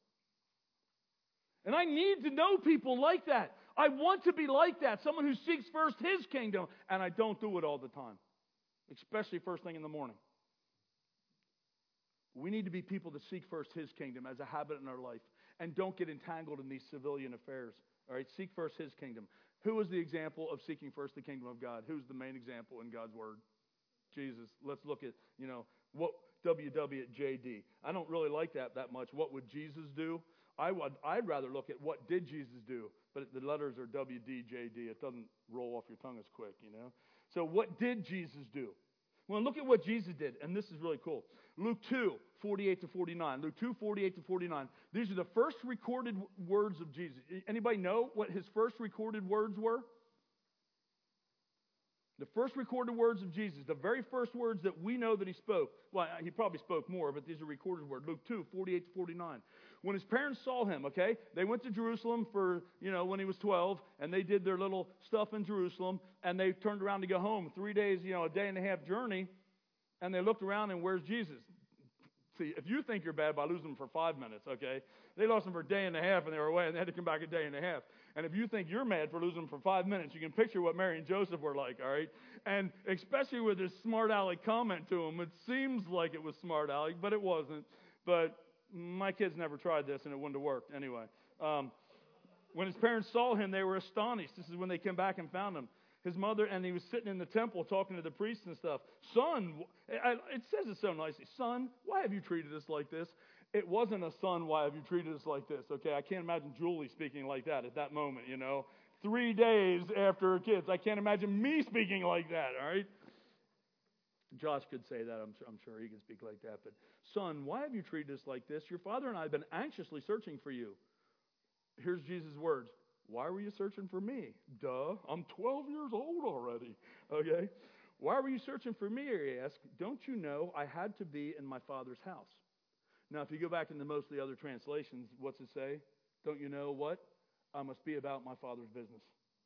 And I need to know people like that. I want to be like that. Someone who seeks first His kingdom. And I don't do it all the time. Especially first thing in the morning. We need to be people that seek first His kingdom as a habit in our life. And don't get entangled in these civilian affairs. All right, seek first His kingdom. Who is the example of seeking first the kingdom of God? Who's the main example in God's Word? Jesus. Let's look at, what WWJD. I don't really like that much. What would Jesus do? I'd rather look at what did Jesus do, but the letters are WDJD. It doesn't roll off your tongue as quick, So what did Jesus do? Well, look at what Jesus did, and this is really cool. Luke 2:48-49. Luke 2:48-49. These are the first recorded words of Jesus. Anybody know what His first recorded words were? The first recorded words of Jesus, the very first words that we know that He spoke. Well, He probably spoke more, but these are recorded words. Luke 2:48-49. When His parents saw Him, they went to Jerusalem for, when He was 12, and they did their little stuff in Jerusalem, and they turned around to go home. 3 days, a day and a half journey, and they looked around, and where's Jesus? See, if you think you're bad by losing Him for 5 minutes, they lost Him for a day and a half, and they were away, and they had to come back a day and a half. And if you think you're mad for losing them for 5 minutes, you can picture what Mary and Joseph were like, all right? And especially with this smart aleck comment to him, it seems like it was smart aleck, but it wasn't. But my kids never tried this, and it wouldn't have worked anyway. When his parents saw him, they were astonished. This is when they came back and found him. His mother, and he was sitting in the temple talking to the priests and stuff. Son, it says it so nicely. Son, why have you treated us like this? It wasn't a son, why have you treated us like this? Okay, I can't imagine Julie speaking like that at that moment, 3 days after her kids. I can't imagine me speaking like that, all right? Josh could say that. I'm sure he could speak like that. But, son, why have you treated us like this? Your father and I have been anxiously searching for you. Here's Jesus' words. Why were you searching for me? Duh, I'm 12 years old already. Okay? Why were you searching for me, he asked. Don't you know I had to be in my Father's house? Now, if you go back into most of the other translations, what's it say? Don't you know what? I must be about my Father's business.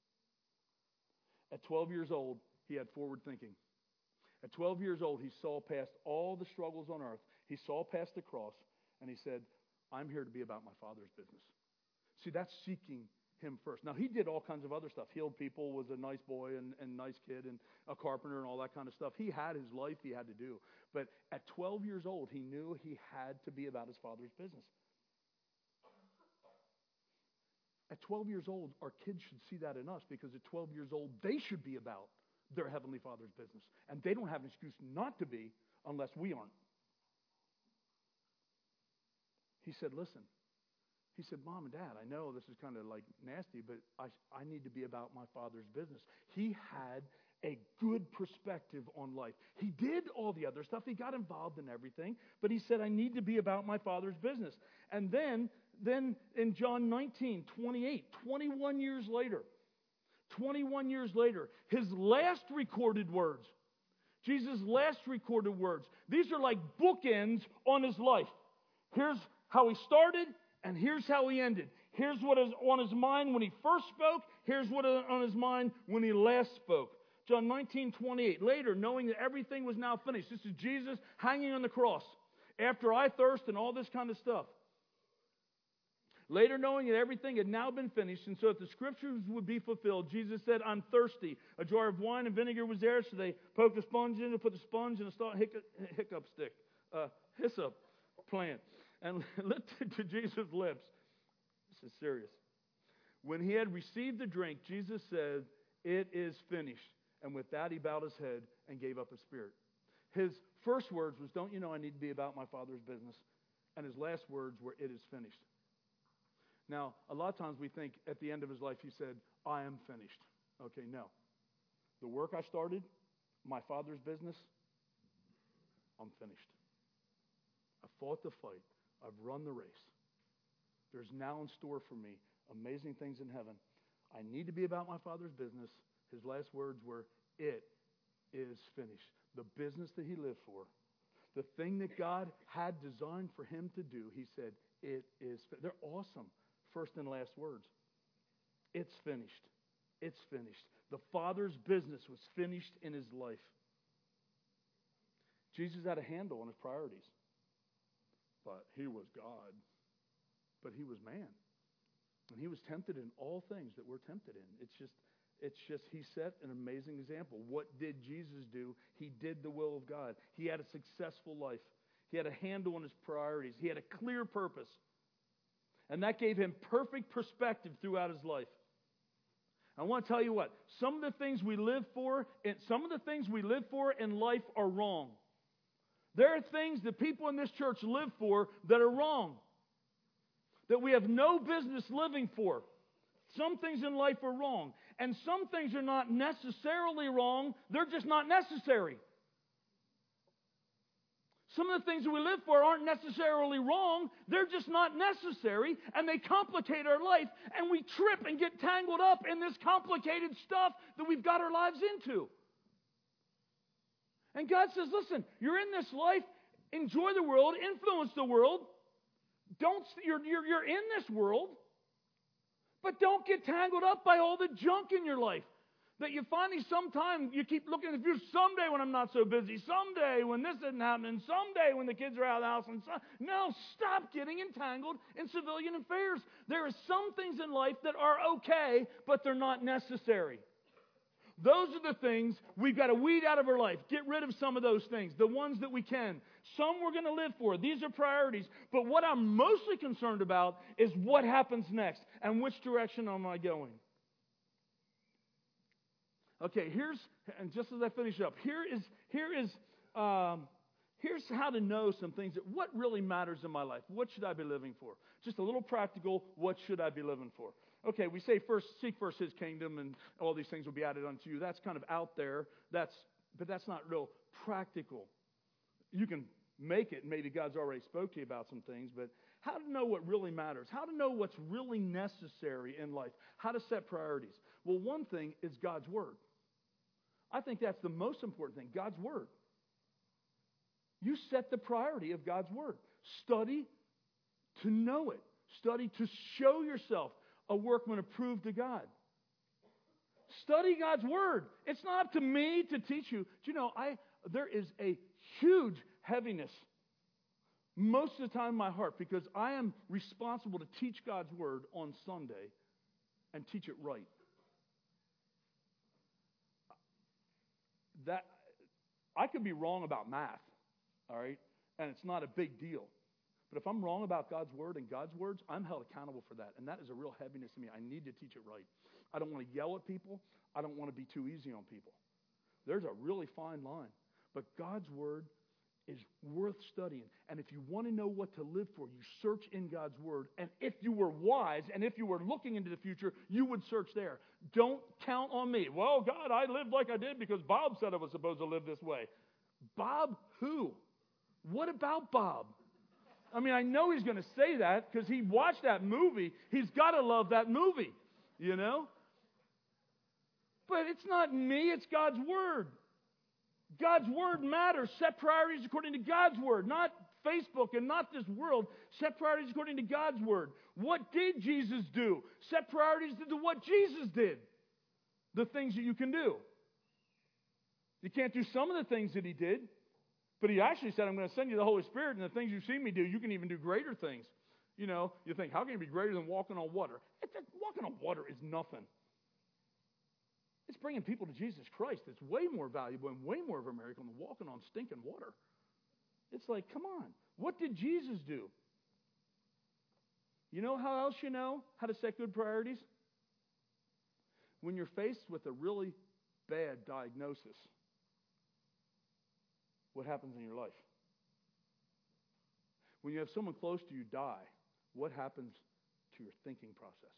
At 12 years old, he had forward thinking. At 12 years old, he saw past all the struggles on earth. He saw past the cross, and he said, I'm here to be about my Father's business. See, that's seeking him first. Now, he did all kinds of other stuff. Healed people, was a nice boy and nice kid and a carpenter and all that kind of stuff. He had his life he had to do. But at 12 years old, he knew he had to be about his Father's business. At 12 years old, our kids should see that in us, because at 12 years old, they should be about their Heavenly Father's business. And they don't have an excuse not to be unless we aren't. He said, listen. He said, Mom and Dad, I know this is kind of like nasty, but I need to be about my Father's business. He had a good perspective on life. He did all the other stuff. He got involved in everything, but he said, I need to be about my Father's business. And then in John 19:28, 21 years later, his last recorded words, Jesus' last recorded words, these are like bookends on his life. Here's how he started, and here's how he ended. Here's what is on his mind when he first spoke. Here's what is on his mind when he last spoke. John 19:28. Later, knowing that everything was now finished. This is Jesus hanging on the cross. After I thirst and all this kind of stuff. Later, knowing that everything had now been finished, and so that the scriptures would be fulfilled, Jesus said, I'm thirsty. A jar of wine and vinegar was there, so they poked a sponge in it, put the sponge in a hyssop plant, and lifted to Jesus' lips. This is serious. When he had received the drink, Jesus said, it is finished. And with that, he bowed his head and gave up his spirit. His first words was, don't you know I need to be about my Father's business? And his last words were, it is finished. Now, a lot of times we think at the end of his life, he said, I am finished. Okay, no. The work I started, my Father's business, I'm finished. I've fought the fight. I've run the race. There's now in store for me amazing things in heaven. I need to be about my Father's business. His last words were, it is finished. The business that he lived for, the thing that God had designed for him to do, he said, it is finished. They're awesome. First and last words. It's finished. It's finished. The Father's business was finished in his life. Jesus had a handle on his priorities. But he was God. But he was man. And he was tempted in all things that we're tempted in. It's just he set an amazing example. What did Jesus do? He did the will of God. He had a successful life. He had a handle on his priorities. He had a clear purpose. And that gave him perfect perspective throughout his life. I want to tell you what, some of the things we live for in life are wrong. There are things that people in this church live for that are wrong. That we have no business living for. Some things in life are wrong. And some things are not necessarily wrong, they're just not necessary. Some of the things that we live for aren't necessarily wrong. They're just not necessary, and they complicate our life, and we trip and get tangled up in this complicated stuff that we've got our lives into. And God says, listen, you're in this life, enjoy the world, influence the world. You're in this world, but don't get tangled up by all the junk in your life. That you finally sometime, you keep looking at the future, someday when I'm not so busy, someday when this isn't happening, someday when the kids are out of the house. No, stop getting entangled in civilian affairs. There are some things in life that are okay, but they're not necessary. Those are the things we've got to weed out of our life. Get rid of some of those things, the ones that we can. Some we're going to live for. These are priorities. But what I'm mostly concerned about is what happens next and which direction am I going. Okay, and just as I finish up, here's how to know some things that what really matters in my life. What should I be living for? Just a little practical, what should I be living for? Okay, we say seek first His kingdom and all these things will be added unto you. That's kind of out there. But that's not real practical. You can make it. Maybe God's already spoke to you about some things, but how to know what really matters? How to know what's really necessary in life? How to set priorities? Well, one thing is God's Word. I think that's the most important thing, God's Word. You set the priority of God's Word. Study to know it. Study to show yourself a workman approved to God. Study God's Word. It's not up to me to teach you. Do you know, there is a huge heaviness most of the time in my heart because I am responsible to teach God's Word on Sunday and teach it right. That I could be wrong about math, all right? And it's not a big deal. But if I'm wrong about God's Word and God's words, I'm held accountable for that. And that is a real heaviness to me. I need to teach it right. I don't want to yell at people. I don't want to be too easy on people. There's a really fine line. But God's Word is worth studying. And if you want to know what to live for, you search in God's Word. And if you were wise and if you were looking into the future, you would search there. Don't count on me. Well, God, I lived like I did because Bob said I was supposed to live this way. Bob who? What about Bob? I mean, I know he's going to say that because he watched that movie. He's got to love that movie, you know? But it's not me, it's God's Word. God's Word matters. Set priorities according to God's Word, not Facebook and not this world. Set priorities according to God's Word. What did Jesus do? Set priorities to do what Jesus did. The things that you can do. You can't do some of the things that He did, but He actually said, I'm going to send you the Holy Spirit, and the things you've seen me do, you can even do greater things. You know, you think, how can you be greater than walking on water? Walking on water is nothing. It's bringing people to Jesus Christ. It's way more valuable and way more of a miracle than walking on stinking water. It's like, come on. What did Jesus do? You know how else you know how to set good priorities? When you're faced with a really bad diagnosis, what happens in your life? When you have someone close to you die, what happens to your thinking process?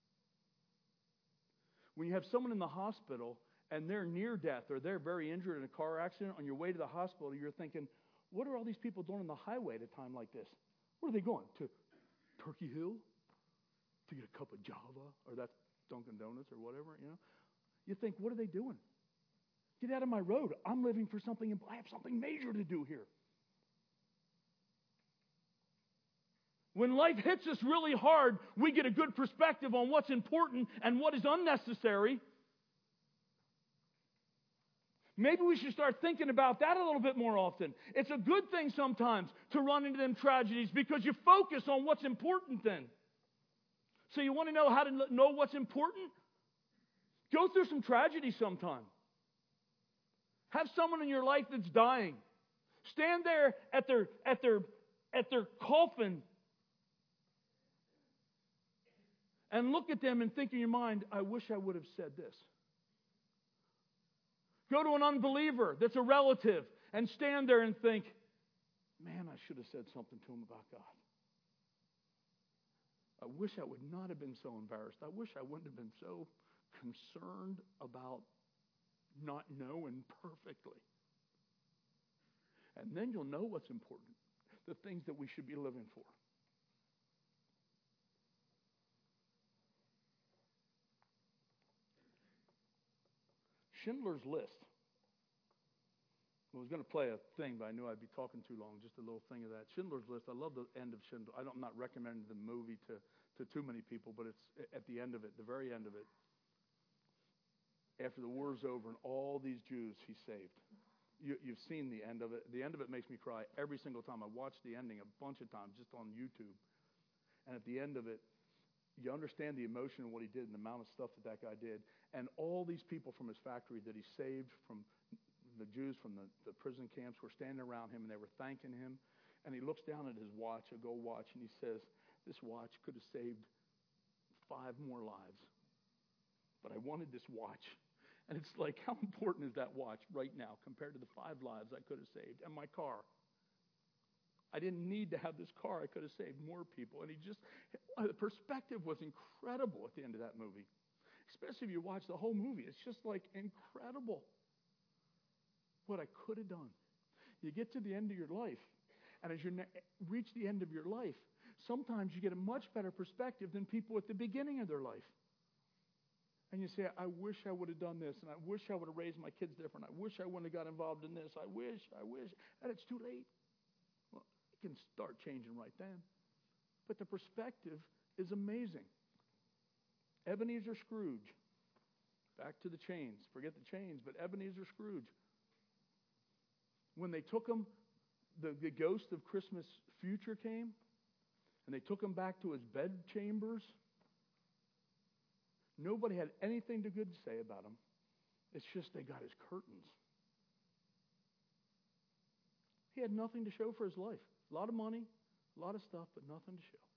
When you have someone in the hospital and they're near death or they're very injured in a car accident, on your way to the hospital, you're thinking, what are all these people doing on the highway at a time like this? Where are they going? To Turkey Hill? To get a cup of Java? Or that's Dunkin' Donuts or whatever, you know? You think, what are they doing? Get out of my road. I'm living for something. I have something major to do here. When life hits us really hard, we get a good perspective on what's important and what is unnecessary. Maybe we should start thinking about that a little bit more often. It's a good thing sometimes to run into them tragedies because you focus on what's important then. So you want to know how to know what's important? Go through some tragedy sometime. Have someone in your life that's dying. Stand there at their coffin and look at them and think in your mind, I wish I would have said this. Go to an unbeliever that's a relative and stand there and think, man, I should have said something to him about God. I wish I would not have been so embarrassed. I wish I wouldn't have been so concerned about not knowing perfectly. And then you'll know what's important, the things that we should be living for. Schindler's List. I was going to play a thing, but I knew I'd be talking too long. Just a little thing of that. Schindler's List. I love the end of Schindler. I'm not recommending the movie to too many people, but it's at the end of it, the very end of it. after the war's over and all these Jews he saved. You've seen the end of it. The end of it makes me cry every single time. I watched the ending a bunch of times just on YouTube. And at the end of it, you understand the emotion of what he did and the amount of stuff that guy did. And all these people from his factory that he saved, from the Jews from the prison camps, were standing around him and they were thanking him. And he looks down at his watch, a gold watch, and he says, this watch could have saved 5 more lives. But I wanted this watch. And it's like, how important is that watch right now compared to the 5 lives I could have saved? And my car. I didn't need to have this car. I could have saved more people. And the perspective was incredible at the end of that movie. Especially if you watch the whole movie. It's just like incredible what I could have done. You get to the end of your life. And as you reach the end of your life, sometimes you get a much better perspective than people at the beginning of their life. And you say, I wish I would have done this, and I wish I would have raised my kids different. I wish I wouldn't have got involved in this. I wish, and it's too late. Well, you can start changing right then. But the perspective is amazing. Ebenezer Scrooge. Back to the chains. Forget the chains, but Ebenezer Scrooge. When they took him, the ghost of Christmas future came, and they took him back to his bed chambers. Nobody had anything good to say about him. It's just they got his curtains. He had nothing to show for his life. A lot of money, a lot of stuff, but nothing to show.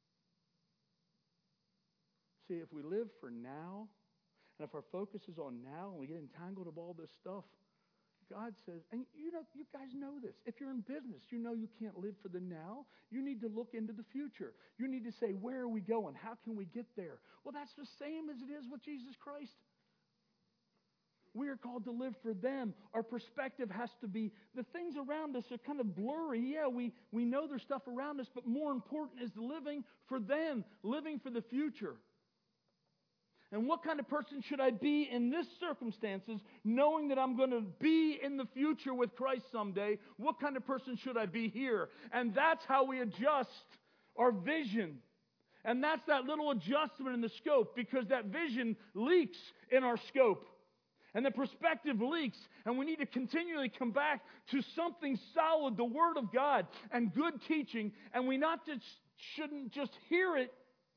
See, if we live for now, and if our focus is on now, and we get entangled with all this stuff, God says, and you guys know this. If you're in business, you know you can't live for the now. You need to look into the future. You need to say, where are we going? How can we get there? Well, that's the same as it is with Jesus Christ. We are called to live for them. Our perspective has to be, the things around us are kind of blurry. Yeah, we know there's stuff around us, but more important is living for them, living for the future. And what kind of person should I be in this circumstances, knowing that I'm going to be in the future with Christ someday? What kind of person should I be here? And that's how we adjust our vision. And that's that little adjustment in the scope, because that vision leaks in our scope. And the perspective leaks, and we need to continually come back to something solid, the Word of God, and good teaching, and we shouldn't just hear it.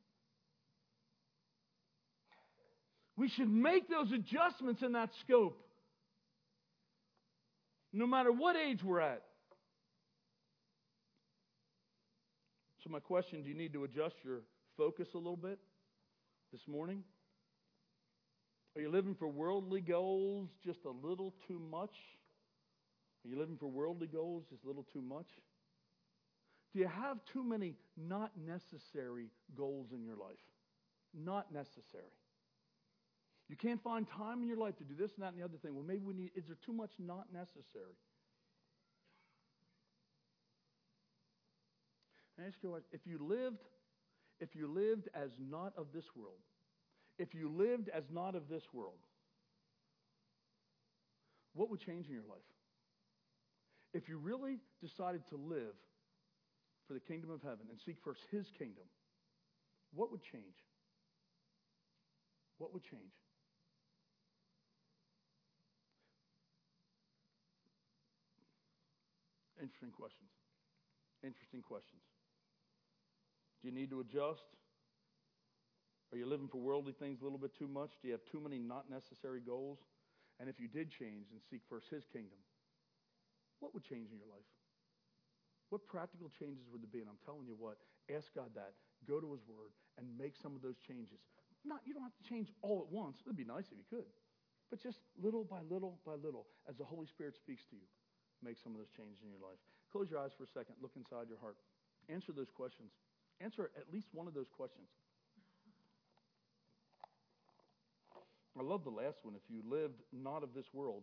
We should make those adjustments in that scope, no matter what age we're at. So my question, do you need to adjust your focus a little bit this morning? Are you living for worldly goals just a little too much? Are you living for worldly goals just a little too much? Do you have too many not necessary goals in your life? Not necessary. You can't find time in your life to do this and that and the other thing. Well, maybe is there too much not necessary? I ask you, if you lived as not of this world, if you lived as not of this world, what would change in your life? If you really decided to live for the kingdom of heaven and seek first His kingdom, what would change? What would change? Interesting questions. Interesting questions. Do you need to adjust? Are you living for worldly things a little bit too much? Do you have too many not necessary goals? And if you did change and seek first His kingdom, what would change in your life? What practical changes would there be? And I'm telling you what, ask God that. Go to His Word and make some of those changes. You don't have to change all at once. It would be nice if you could. But just little by little by little, as the Holy Spirit speaks to you, make some of those changes in your life. Close your eyes for a second. Look inside your heart. Answer those questions. Answer at least one of those questions. I love the last one. If you lived not of this world,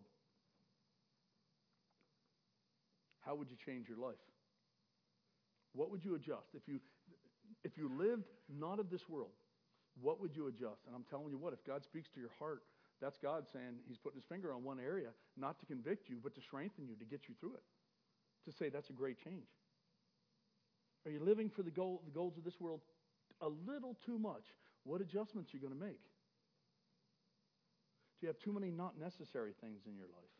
how would you change your life? What would you adjust? If you lived not of this world, what would you adjust? And I'm telling you what, if God speaks to your heart, that's God saying He's putting His finger on one area, not to convict you, but to strengthen you, to get you through it. To say that's a great change. Are you living for the goals of this world a little too much? What adjustments are you going to make? Do you have too many not necessary things in your life?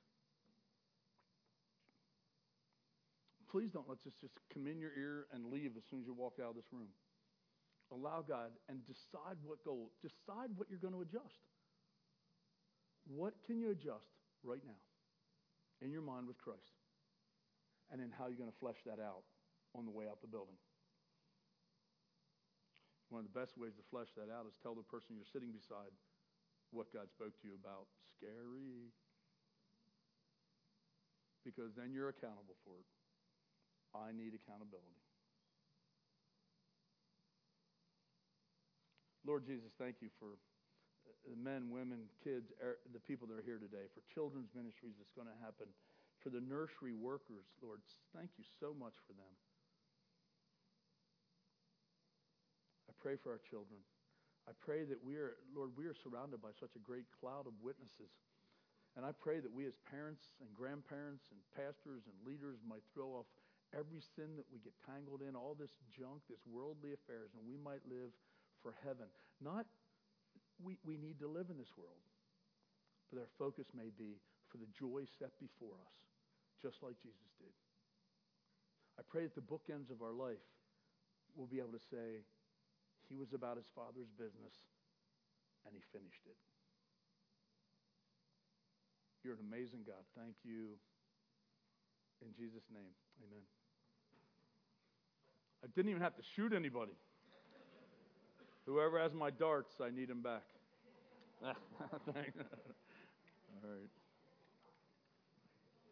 Please don't let this just come in your ear and leave as soon as you walk out of this room. Allow God and decide decide what you're going to adjust. What can you adjust right now in your mind with Christ? And then how you're going to flesh that out on the way out the building. One of the best ways to flesh that out is tell the person you're sitting beside what God spoke to you about. Scary. Because then you're accountable for it. I need accountability. Lord Jesus, thank you for the men, women, kids, the people that are here today, for children's ministries that's going to happen, for the nursery workers, Lord, thank you so much for them. I pray for our children. I pray that we are surrounded by such a great cloud of witnesses. And I pray that we as parents and grandparents and pastors and leaders might throw off every sin that we get tangled in, all this junk, this worldly affairs, and we might live for heaven. We need to live in this world, but our focus may be for the joy set before us, just like Jesus did. I pray that the bookends of our life will be able to say, he was about his Father's business, and he finished it. You're an amazing God. Thank you. In Jesus' name, amen. I didn't even have to shoot anybody. Whoever has my darts, I need them back. All right.